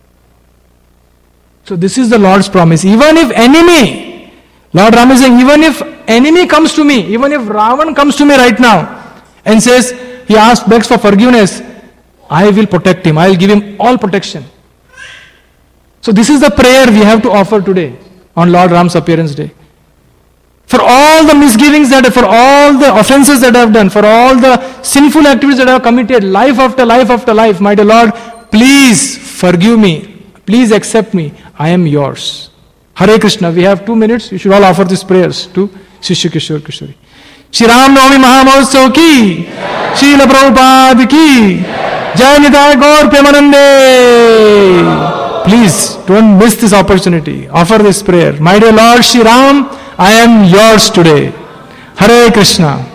So this is the Lord's promise. Even if enemy, Lord Ram is saying, even if enemy comes to me, even if Ravan comes to me right now and says, he asks, begs for forgiveness, I will protect him. I will give him all protection. So this is the prayer we have to offer today on Lord Ram's appearance day. For all the misgivings that, for all the offenses that I have done, for all the sinful activities that I have committed, life after life after life, my dear Lord, please forgive me. Please accept me. I am yours. Hare Krishna. We have two minutes. You should all offer these prayers to Shishya Kishore Kishori. Shri Ram Navami Mahamahotsav ki, Srila Prabhupada ki, Jai Nitai Gaur Premanande. Please don't miss this opportunity. Offer this prayer. My dear Lord Shri Ram, I am yours today. Hare Krishna.